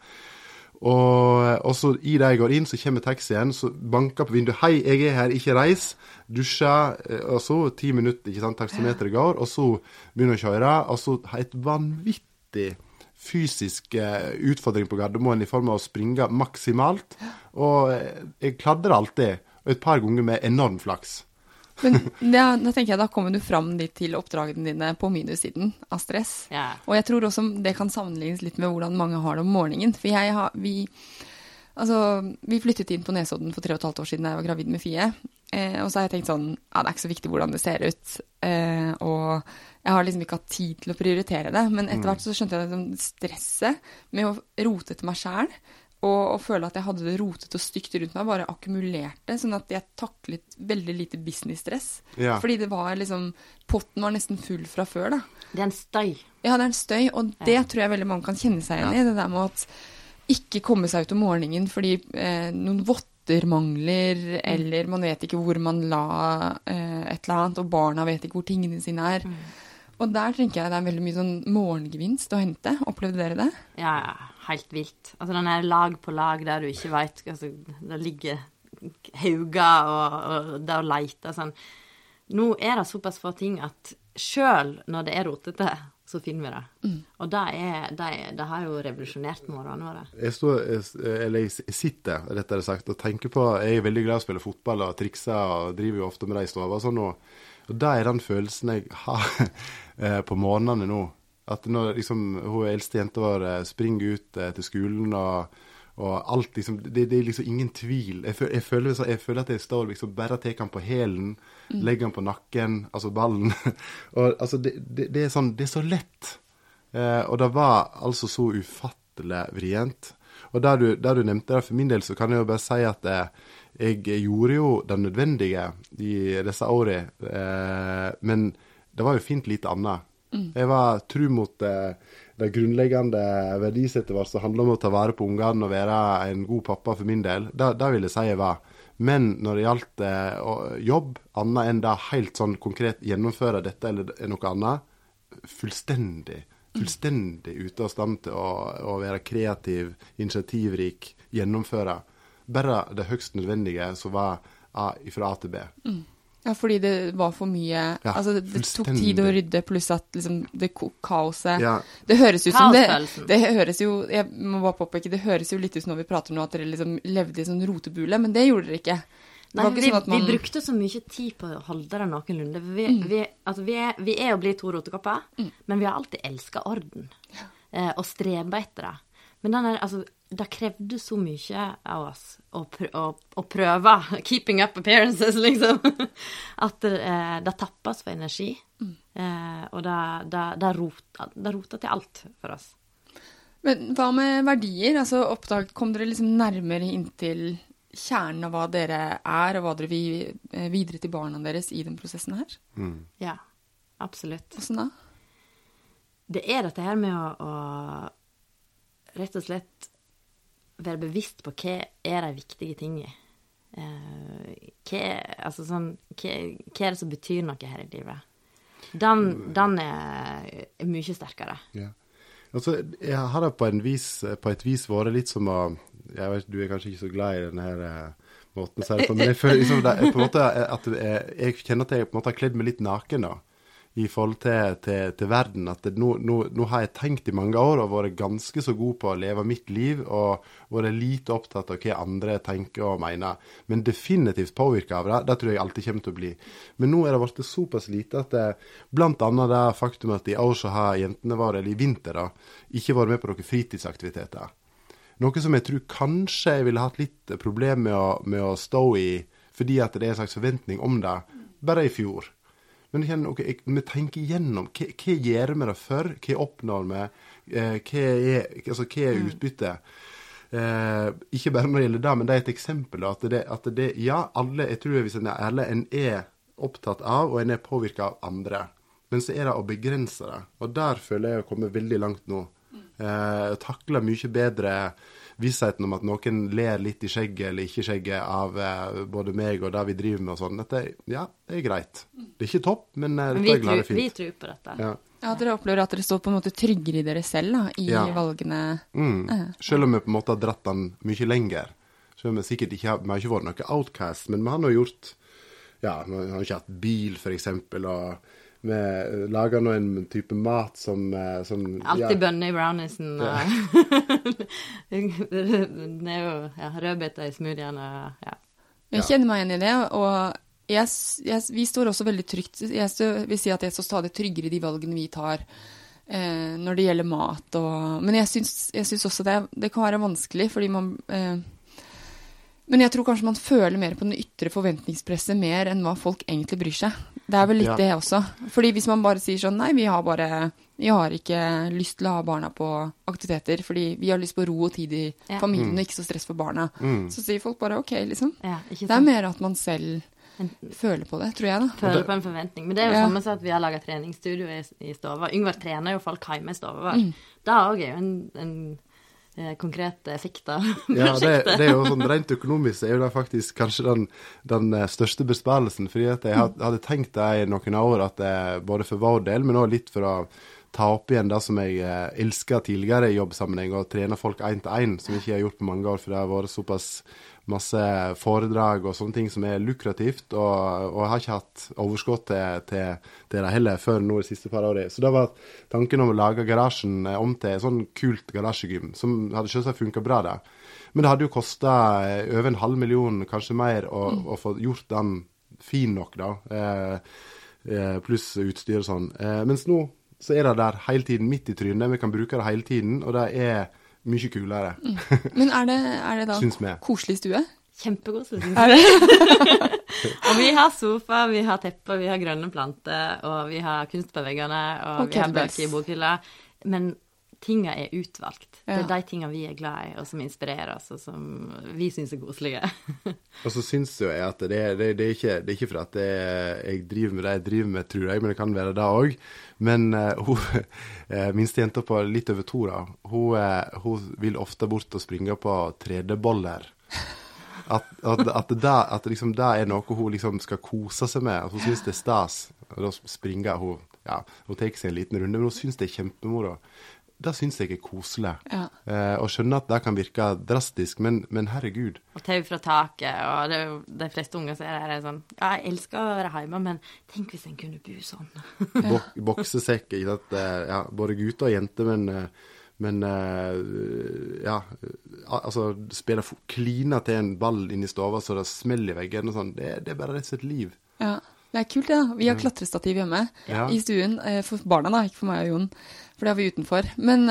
Og så i det jeg går inn, så kommer taxien, så banker på vinduet, hei, jeg her, ikke reis, dusjer, og så 10 minutter, ikke sant, taksometeret går, og så begynner jeg å kjøre, og så har jeg et vanvittig fysisk utfordring på Gardermoen i form av å springe maksimalt, og jeg kladder alltid, og et par ganger med enorm flaks. Men da tenker jeg, da kommer du fram dit til oppdragene dine på minussiden av stress. Ja. Og jeg tror også det kan sammenlignes litt med hvordan mange har det om morgenen. For vi flyttet inn på Nesodden for 3,5 år siden da jeg var gravid med Fie. Og så har jeg tenkt sånn, det ikke så viktig hvordan det ser ut. Og jeg har liksom ikke hatt tid til å prioritere det. Men etter hvert så skjønte jeg liksom stresset med å rote til meg selv. Og føle at jeg hadde det rotet og stygt rundt meg, bare akkumulerte, sånn at jeg taklet veldig lite business-stress. Ja. Fordi det var liksom, potten var nesten full fra før da. Det en støy. Ja, det en støy, og det tror jeg veldig mange kan kjenne seg igjen i, det der med at ikke komme seg ut om morgenen fordi noen votter mangler, eller man vet ikke hvor man la et eller annet, og barna vet ikke hvor tingene sine er. Og der tenker jeg det veldig mye sånn morgengevinst å hente. Opplevde dere det? Ja, helt vilt. Altså den lag på lag der du ikke vet, altså der ligger hauger og der å leite, sånn. Nå det såpass få ting at selv når det rotete, så finner vi det. Og det har jo revolusjonert morgenen våre. Jeg sitter, rettere sagt, og tenker på, jeg veldig glad å spille fotball og trikse, og driver jo ofte med det i stova og sånn, og det den følelsen jeg har på morgenene nå, at når liksom, hun eldste jenta vår springer ut til skolen, og alt liksom, det liksom ingen tvil. Jeg føler at jeg står liksom, bare tar han på hælen, legger han på nakken, altså ballen, og altså, det sånn, det så lett. Og det var altså så ufattelig vrient. Og der du nevnte det for min del, så kan jeg jo bare si at jeg gjorde jo det nødvendige i disse årene, men det var jo fint lite annet. Jeg var tro mot det grunnleggende verdisettet vårt som handler om å ta vare på ungene og være en god pappa for min del. Det vil jeg si jeg var. Men når det gjaldt jobb, annet enn det helt sånn konkret gjennomføre dette eller noe annet, fullstendig ute av stand til å være kreativ, initiativrik, gjennomføre. Bare det høyst nødvendige som var fra A til B. Ja, fordi det var for mye, altså det tok tid å rydde, pluss at liksom det kaoset, det høres ut som det høres jo, jeg må bare påpeke, det høres jo litt ut når vi prater nå at dere liksom levde i sånn rotebule, men det gjorde dere ikke. Nei, vi brukte så mye tid på å holde det noenlunde. Vi jo blitt 2 rotekopper, men vi har alltid elsket orden, og strebe etter det. Men det krevde så mye av oss å prøve keeping up appearances, liksom, at det tappes for energi, og det roter til alt for oss. Men hva med verdier? Altså, kom dere liksom nærmere inntil kjernen av hva dere og hva dere vil videre til barna deres i den prosessen her? Ja, absolutt. Hvordan da? Det dette her med å rett og slett være bevisst på hva de viktige tingene. Hva det som betyr noe her i livet. Den mye sterkere. Ja. Altså, jeg har det på et vis vært litt som å, jeg vet, du kanskje ikke så glad i denne her måten å si det på, men jeg føler liksom det, på en måte at jeg kjenner at jeg på en måte har kledd meg litt naken da, i forhold til verden, at nå har jeg tenkt i mange år og vært ganske så god på å leve mitt liv, og vært lite opptatt av hva andre tenker og mener, men definitivt påvirket av det tror jeg alltid kommer til å bli. Men nå det vært såpass lite at blant annet det faktum at i år så har jentene våre, eller i vinter da, ikke vært med på noen fritidsaktiviteter. Noe som jeg tror kanskje jeg ville hatt litt problem med å stå i, fordi at det en slags forventning om det, bare i fjor. Men vi tenker igjennom, hva gjør vi det for? Hva oppnår vi? Hva utbyttet? Ikke bare når det gjelder det, men det et eksempel. At det, ja, alle, jeg tror hvis en ærlig, en opptatt av, og en påvirket av andre. Men så det å begrense det. Og der føler jeg å komme veldig langt nå. Takler mye bedre vissheten om at noen ler litt i skjegget eller ikke skjegget av både meg og det vi driver med og sånn. Dette, ja, det greit. Det ikke topp, men dette glad fint. Vi tror på dette. Ja, dere opplever at dere står på en måte tryggere i dere selv da, i valgene. Selv om vi på en måte har dratt den mye lenger. Selv om vi sikkert ikke vi har ikke vært noe outcast, men vi har nå gjort, vi har ikke hatt bil for eksempel, og vi lager nå en type mat som alltid bønner i brownisen det jo rødbeter i smoothiene Jeg kjenner meg igjen i det, og vi står også veldig trygt. Jeg vil si at jeg står stadig tryggere i de valgene vi tar når det gjelder mat men jeg synes også det kan være vanskelig fordi man men jeg tror kanskje man føler mer på den ytre forventningspresset mer enn hva folk egentlig bryr seg. Det vel litt det også. Fordi hvis man bare sier sånn, nei, vi har ikke lyst til å ha barna på aktiviteter, fordi vi har lyst på ro og tid i familien og ikke så stress for barna. Så sier folk bare, ok, liksom. Det mer at man selv føler på det, tror jeg da. Føler på en forventning. Men det jo samme som at vi har laget treningsstudio i Stova. Yngvar trener jo folk hjemme i Stova. Det også jo en konkret effekt av prosjektet. Ja, det jo sånn rent økonomisk jo det faktisk kanskje den største besparelsen, fordi at jeg hadde tenkt det i noen år at både for vår del, men også litt for å ta opp igjen det som jeg elsket tidligere i jobbsammenheng, og trene folk 1-til-1, som jeg ikke har gjort på mange år, for det har vært såpass masse foredrag og sånne ting som lukrativt, og jeg har ikke hatt overskott til det heller før nå de siste par årene. Så det var tanken om å lage garasjen om til sånn kult garasjegym, som hadde selvsagt funket bra der. Men det hadde jo kostet over 500 000, kanskje mer, å få gjort den fin nok da, pluss utstyr og sånn. Mens nå så det der hele tiden midt i trynet, vi kan bruke det hele tiden, og det mye kulere. Men det da koselig stue? Kjempekoselig, synes jeg. Og vi har sofa, vi har tepper, vi har grønne planter, og vi har kunst på veggene, og vi har bøker i bokhylla. Men tingene utvalgt. Det de tingene vi glad i, og som inspirerer oss, og som vi synes koselige. Og så synes jeg at det ikke for at jeg driver med det jeg driver med, tror jeg, men det kan være det også. Men minste jenta på litt over 2 da, hun vil ofte bort og springe på 3D-boller. At liksom det noe hun liksom skal kose seg med, at hun synes det stas. Og da springer hun, hun tar seg en liten runde, men hun synes det kjempemoro. Det synes jeg koselig. Og skjønner at det kan virke drastisk, men herregud. Og tau fra taket, og det jo de fleste unger ser det sånn, jeg elsker å være hjemme, men tenk hvis en kunne bo sånn. Boksesekk, ikke sant? Både gutter og jenter, men altså spille klina til en ball inn i stova, så det smeller i veggen og sånn, det bare rett og slett liv. Ja, det kult det da. Vi har klatrestativ hjemme i stuen, for barna da, ikke for meg og Jon, for det har vi utenfor. Men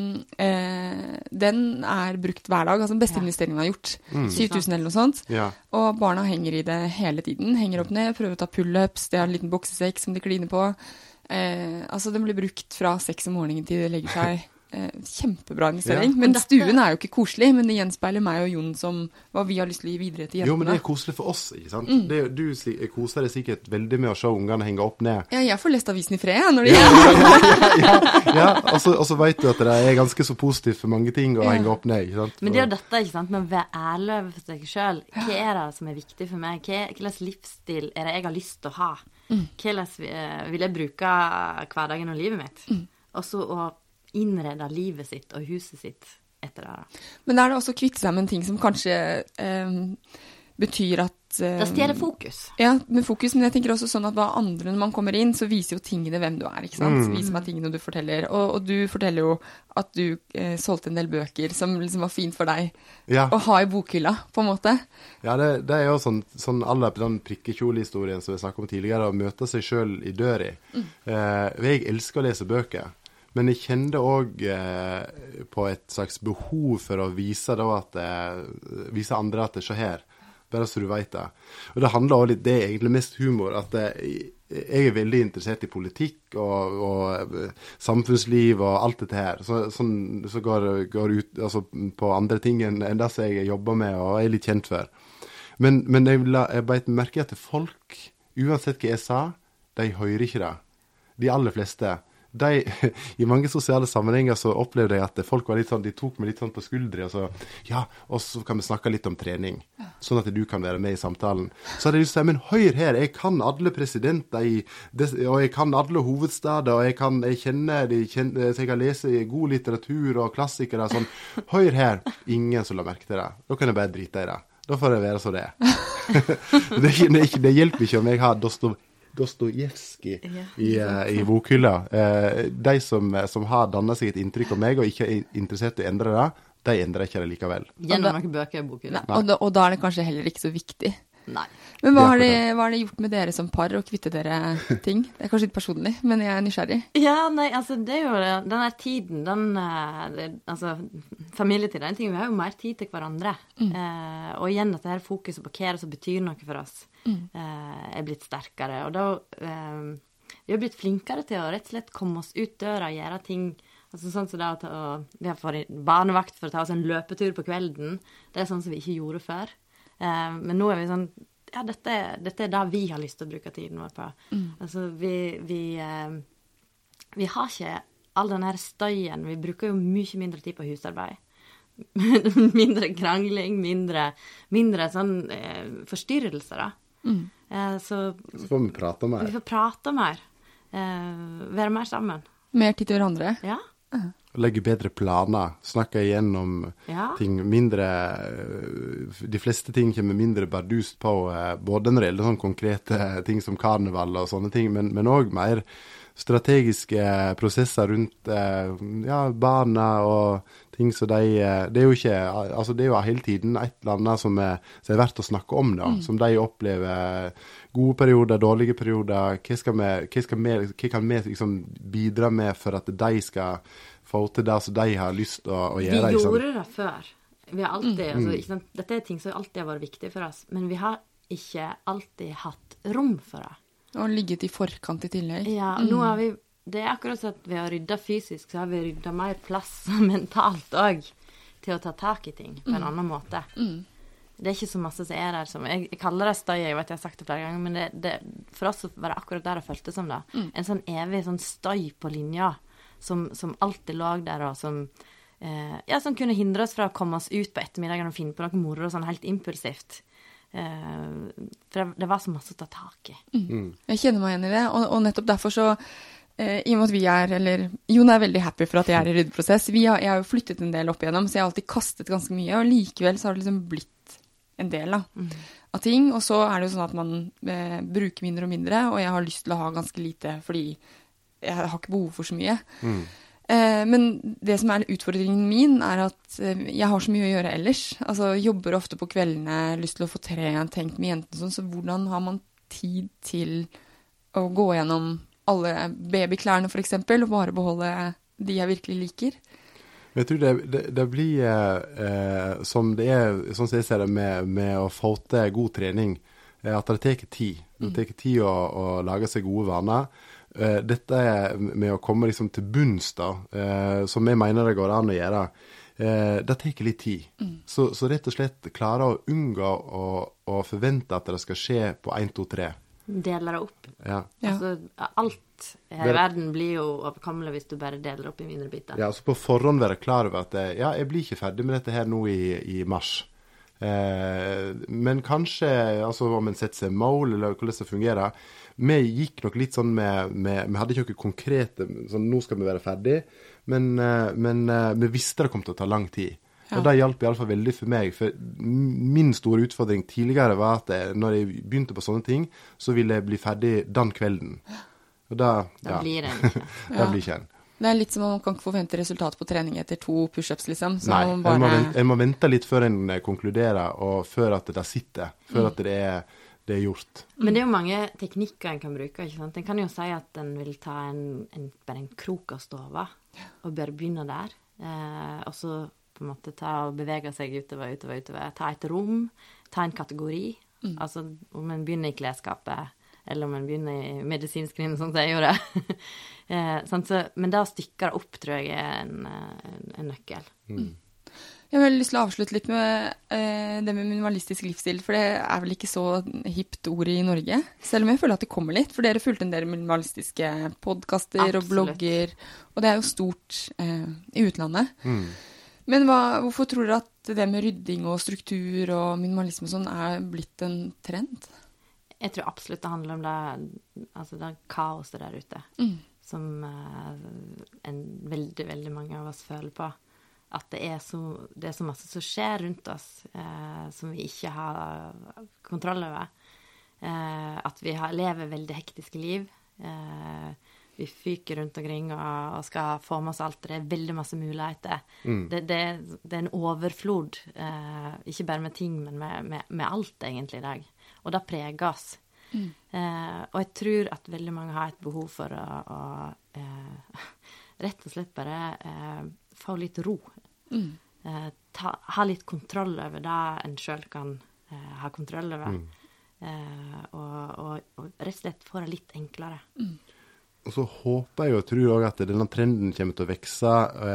den brukt hver dag, altså den beste investeringen vi har gjort. 7000 eller noe sånt. Og barna henger i det hele tiden, henger opp ned, prøver å ta pull-ups, det har en liten boksesekk som de kliner på. Altså den blir brukt fra 6 om morgenen til det legger seg. Kjempebra investering, men stuen jo ikke koselig, men det gjenspeiler meg og Jon som hva vi har lyst til å gi videre til jentene. Jo, men det koselig for oss, ikke sant? Du koser deg sikkert veldig med å se ungene henge opp ned. Ja, jeg får lest avisen i fred når de og så vet du at det ganske så positivt for mange ting å henge opp ned, ikke sant? Men det jo dette, ikke sant, med å være ærlig for seg selv. Hva det som viktig for meg? Hva slags livsstil det jeg har lyst til å ha? Hva vil jeg bruke hverdagen og livet mitt? Og så å innrede livet sitt og huset sitt etter det. Men det også kvitte seg med en ting som kanskje betyr at Det stjeler fokus. Ja, med fokus, men jeg tenker også sånn at hva andre når man kommer inn, så viser jo tingene hvem du ikke sant? Så viser meg tingene du forteller. Og du forteller jo at du solgte en del bøker som liksom var fint for deg å ha i bokhylla, på en måte. Ja, det er jo sånn alle på den prikkekjolehistorien som vi snakket om tidligere, å møte seg selv i døra. Jeg elsker å lese bøker. Men jeg kjente også på et slags behov for å vise andre at det skjer her. Bare så du vet det. Og det handler også litt, det er egentlig mest humor, at jeg er veldig interessert i politikk og samfunnsliv og alt dette her. Så går ut altså, på andre ting enn det som jeg jobber med og er litt kjent for. Men jeg beit merke at folk, uansett hva jeg sa, de hører ikke det. De aller fleste. I mange sosiale sammenhenger så opplevde jeg at folk var litt sånn, de tok meg litt sånn på skuldre og så, og så kan vi snakke litt om trening, sånn at du kan være med i samtalen. Så hadde jeg lyst til å si, men hør her, jeg kan alle presidenter og jeg kan alle hovedstader, og jeg kan lese god litteratur og klassikere, sånn, hør her, ingen som la merke til det. Da kan jeg bare drite i det. Da får det være så det. Det hjelper ikke om jeg har Dostojevskij i bokhylla. De som har dannet seg et inntrykk av meg og ikke er interessert i å endre det, de endrer ikke det likevel. Gjennom noen bøker i bokhylla. Og da det kanskje heller ikke så viktig. Nei. Men hva har det gjort med dere som par å kvitte dere ting? Det er kanskje litt personlig, men jeg er nysgjerrig. Ja, nei, altså det er jo denne tiden, altså familietid, den ting, vi har jo mer tid til hverandre. Og igjen at det her fokuset på hva det som betyr noe for oss er blitt sterkere. Og da vi har blitt flinkere til å rett og slett komme oss ut døra og gjøre ting. Altså sånn som det vi har fått barnevakt for å ta oss en løpetur på kvelden. Det er sånn som vi ikke gjorde før. Men nå er vi sånn, ja, dette er det vi har lyst til å bruke tiden vår på. Altså, vi har ikke all den her støyen, vi bruker jo mye mindre tid på husarbeid. Mindre krangling, mindre sånn forstyrrelser da. Så får vi prate mer. Vi får prate mer. Være mer sammen. Mer tid til hverandre. Ja. Legge bedre planer, snakke igjennom ting mindre, de fleste ting kommer mindre bardust på, både når det gjelder sånne konkrete ting som karneval og sånne ting, men også mer strategiske prosesser rundt barna og ting som det er jo ikke, altså det er jo hele tiden et eller annet som er verdt å snakke om da, som de opplever gode perioder, dårlige perioder, hva kan vi liksom bidra med for at de skal få til det som de har lyst til å gjøre. Vi gjorde det før. Vi har alltid, altså, ikke sant? Dette er ting som alltid har vært viktig for oss, men vi har ikke alltid hatt rom for det. Og ligget i forkant i tillegg. Ja, nå har vi, det er akkurat sånn at vi har ryddet fysisk, så har vi ryddet mer plass mentalt også, til å ta tak i ting på en annen måte. Det er ikke så masse som er der som, jeg kaller det støy, jeg vet jeg har sagt det flere ganger, men for oss var det akkurat der det føltes som det. En sånn evig sånn støy på linja, som alltid lå der, og som kunne hindre oss fra å komme oss ut på ettermiddagen og finne på noe moro, sånn helt impulsivt. For det var så masse å ta tak i. Jeg kjenner meg igjen i det, og nettopp derfor så, i og med at vi Jon er veldig happy for at jeg er i ryddeprosess. Jeg har jo flyttet en del opp igjennom, så jeg har alltid kastet ganske mye, og likevel så har det liksom blitt en del av ting, og så er det jo sånn at man bruker mindre og mindre, og jeg har lyst til å ha ganske lite, fordi jeg har ikke behov for så mye. Men det som er utfordringen min er at jeg har så mye å gjøre ellers. Altså, jobber ofte på kveldene, lyst til å få tenkt med jentene sånn, så hvordan har man tid til å gå gjennom alle babyklærne for eksempel, og bare beholde de jeg virkelig liker? Jeg tror det blir som det er, sånn som jeg ser det, med å få til god trening, at det tar tid. Det tar tid å lage seg gode vaner. Dette med å komme liksom til bunns da, som jeg mener det går an å gjøre, det tar litt tid. Så rett og slett klare å unngå å forvente at det skal skje på 1, 2, 3. Deler det opp. Ja. Altså, alt her i verden blir jo overkommelig hvis du bare deler opp i mindre biter. Ja, så på forhånd være klar over at jeg blir ikke ferdig med dette her nå i mars. Men kanskje, altså om en setter seg mål, eller hvordan det fungerer, vi gikk nok litt sånn vi hadde ikke noe konkrete, sånn nå skal vi være ferdig, men vi visste det kom til å ta lang tid. Og det hjalp i alle fall veldig for meg, for min store utfordring tidligere var at når jeg begynte på sånne ting, så ville jeg bli ferdig den kvelden. Og da blir det ikke. Det blir ikke en. Det litt som man kan ikke forvente resultat på trening etter 2 push-ups, liksom. Så Nei, jeg må vente litt før en konkluderer, og før at det sitter, før at det er gjort. Men det jo mange teknikker en kan bruke, ikke sant? En kan jo si at en vil ta bare en krok av stova, og bare begynne der, og så på en måte bevege seg utover, ta et rom, ta en kategori, altså om en begynner i klesskapet, eller om en begynner i medisinskrinet, sånn som jeg gjorde. Men da stykker det opp, tror jeg, en nøkkel. Jeg har lyst til å avslutte litt med det med minimalistisk livsstil, for det vel ikke så hipt ord i Norge, selv om jeg føler at det kommer litt, for dere fulgte en del minimalistiske podcaster og blogger, og det jo stort i utlandet. Men hvorfor tror dere at det med rydding og struktur og minimalisme og sånn blitt en trend? Jeg tror absolutt det handler om det kaoset der ute, som veldig, veldig mange av oss føler på. At det er så masse som skjer rundt oss, som vi ikke har kontroll over. At vi lever veldig hektiske liv. Vi fyker rundt omkring og skal få med oss alt. Det veldig masse muligheter. Det en overflod, ikke bare med ting, men med alt egentlig i dag. Og det preger oss. Og jeg tror at veldig mange har et behov for å rett og slett bare få litt ro. Ha litt kontroll over det en selv kan ha kontroll over. Og rett og slett få det litt enklere. Og så håper jeg og tror også at denne trenden kommer til å vekse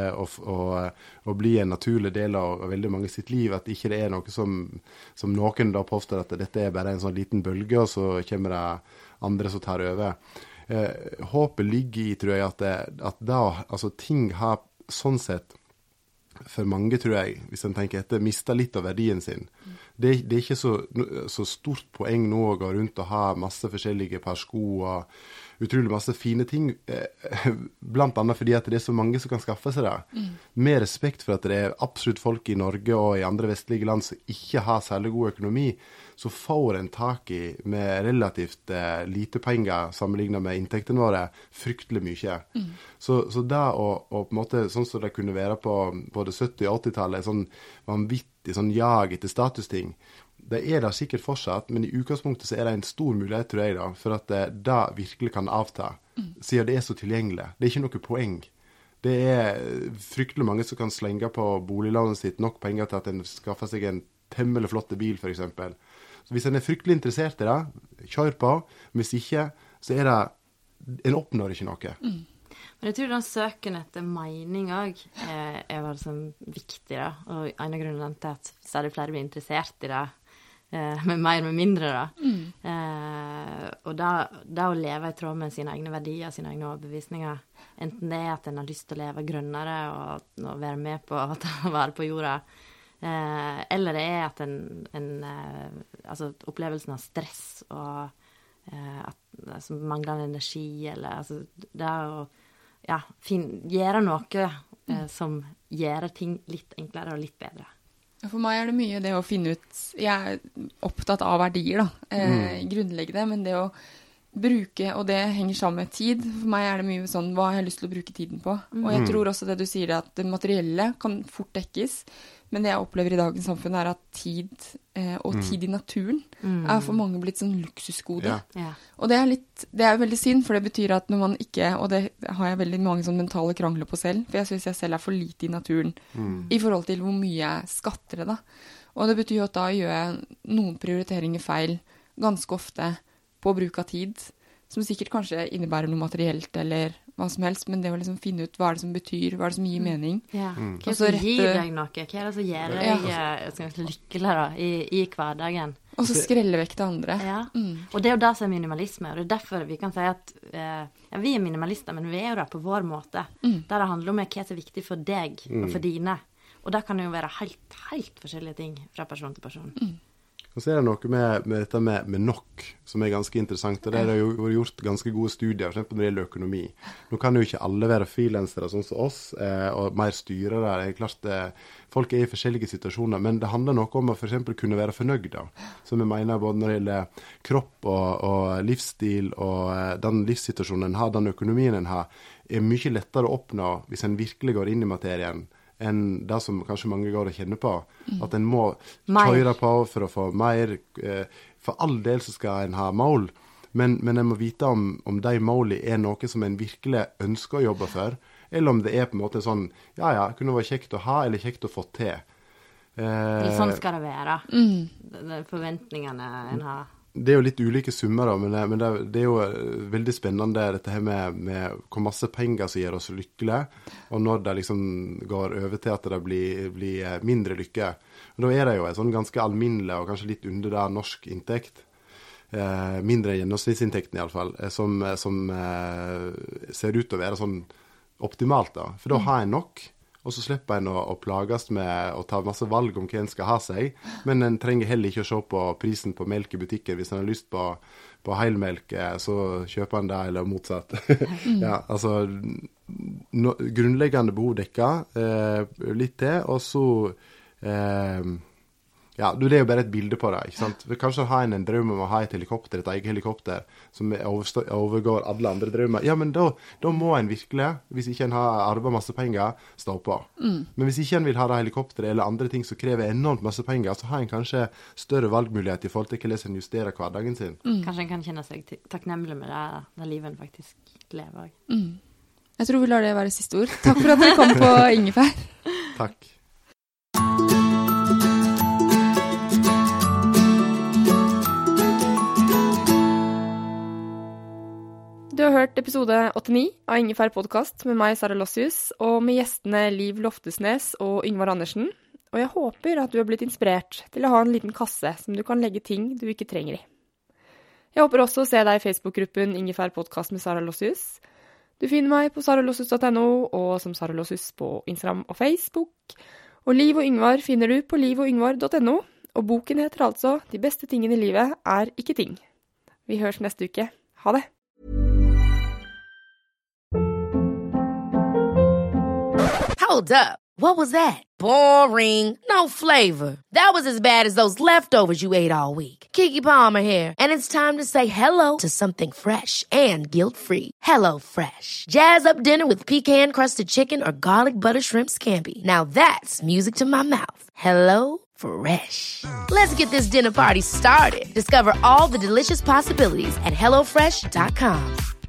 og bli en naturlig del av veldig mange sitt liv, at ikke det noe som noen da påstår at dette bare en sånn liten bølge, og så kommer det andre som tar over. Håpet ligger i, tror jeg, at da, altså ting har sånn sett, for mange, tror jeg, hvis en tenker etter, mistet litt av verdien sin. Det er ikke så stort poeng nå å gå rundt og ha masse forskjellige par sko og utrolig masse fine ting, blant annet fordi at det er så mange som kan skaffe seg det. Med respekt for at det er absolutt folk i Norge og i andre vestlige land som ikke har særlig god økonomi, så får en tak i med relativt lite penger sammenlignet med inntektene våre fryktelig mye. Så da og på en måte, sånn som det kunne være på både 70- og 80-tallet, sånn vanvittig sånn jag etter statusting, det der sikkert fortsatt, men i utgangspunktet så det en stor mulighet, tror jeg da, for at det virkelig kan avta, siden det så tilgjengelig. Det ikke noe poeng. Det fryktelig mange som kan slenge på boliglånet sitt nok penger til at en skaffer seg en temmelig flott bil, for eksempel. Så hvis en fryktelig interessert i det, kjør på. Hvis ikke, så det, en oppnår ikke noe. Men jeg tror den søken etter mening også vel viktig da, og en av grunnene til at stadig flere blir interessert i det, med mer, med mindre da. Og da å leve i tråd med sine egne verdier, sine egne overbevisninger, enten det at en har lyst til å leve grønnere og være med på å ta vare på jorda, eller det at altså opplevelsen av stress og at manglende energi, eller altså det å gjøre noe som gjør ting litt enklere og litt bedre. For meg det mye det å finne ut, jeg opptatt av verdier da, grunnleggende, men det å bruke, og det henger sammen med tid, for meg det mye sånn, hva har jeg lyst til å bruke tiden på? Og jeg tror også det du sier, at det materielle kan fort dekkes, men det jeg opplever i dagens samfunn at tid, og tid i naturen, for mange blitt sånn luksusgode. Og det veldig synd, for det betyr at når man ikke, og det har jeg veldig mange sånn mentale krangler på selv, for jeg synes jeg selv for lite i naturen, i forhold til hvor mye jeg skatter det da. Og det betyr jo at da gjør jeg noen prioriteringer feil, ganske ofte, på bruk av tid, som sikkert kanskje innebærer noe materielt, eller hva som helst, men det å liksom finne ut hva det som betyr, hva det som gir mening. Hva som gir deg noe? Hva det som gjør deg lykkelig da, i hverdagen? Og så skrelle vekk det andre. Og det jo det som minimalisme, og det derfor vi kan si at vi minimalister, men vi jo det på vår måte, der det handler om hva som viktig for deg og for dine. Og det kan jo være helt forskjellige ting fra person til person. Og så er det noe med dette med nok, som er ganske interessant, og det har jo gjort ganske gode studier, for eksempel når det gjelder økonomi. Nå kan jo ikke alle være freelancere sånn som oss, og mer styrere. Det er klart, folk er i forskjellige situasjoner, men det handler noe om å for eksempel kunne være fornøyd, da. Som jeg mener både når det gjelder kropp og livsstil, og den livssituasjonen en har, den økonomien en har, er mye lettere å oppnå hvis en virkelig går inn i materien, enn det som kanskje mange går og kjenner på. At en må kjøre på for å få mer. For all del så skal en ha mål, men en må vite om de målene er noe som en virkelig ønsker å jobbe for, eller om det er på en måte sånn, kunne være kjekt å ha, eller kjekt å få til. Eller sånn skal det være. Forventningene en har. Det er jo litt ulike summer, da, men det er jo veldig spennende dette her med hvor masse penger som gjør oss lykkelige, og når det liksom går over til at det blir mindre lykke. Og da er det jo en sånn ganske alminnelig og kanskje litt under der norsk inntekt, mindre gjennomsnittsinntekten i alle fall, som ser ut til å være sånn optimalt da. For da har en nok, og så slipper en å plages med å ta masse valg om hva en skal ha seg, men en trenger heller ikke å se på prisen på melk i butikken. Hvis en har lyst på heilmelk, så kjøper en det, eller motsatt. Ja, altså, grunnleggende behov dekket litt til, og så det er jo bare et bilde på det, ikke sant? For kanskje har en drøm om å ha et helikopter, et eget helikopter, som overgår alle andre drømmer. Ja, men da må en virkelig, hvis ikke en har arvet masse penger, stå på. Men hvis ikke en vil ha det helikopteret eller andre ting som krever enormt masse penger, så har en kanskje større valgmulighet i forhold til hvordan en justerer hverdagen sin. Kanskje en kan kjenne seg takknemlig med det livet en faktisk lever. Jeg tror vi lar det være siste ord. Takk for at dere kom på Ingefær. Takk. Du har hørt episode 89 av Ingefær podcast med meg, Sara Lossius, og med gjestene Liv Loftesnes og Yngvar Andersen. Og jeg håper at du har blitt inspirert til å ha en liten kasse som du kan legge ting du ikke trenger i. Jeg håper også å se deg i Facebook-gruppen Ingefær podcast med Sara Lossius. Du finner meg på saralossius.no og som Sara Lossius på Instagram og Facebook. Og Liv og Yngvar finner du på livogyngvar.no, og boken heter altså «De beste tingene i livet er ikke ting». Vi høres neste uke. Ha det! Hold up. What was that? Boring. No flavor. That was as bad as those leftovers you ate all week. Keke Palmer here, and it's time to say hello to something fresh and guilt-free. Hello Fresh. Jazz up dinner with pecan-crusted chicken or garlic butter shrimp scampi. Now that's music to my mouth. Hello Fresh. Let's get this dinner party started. Discover all the delicious possibilities at HelloFresh.com.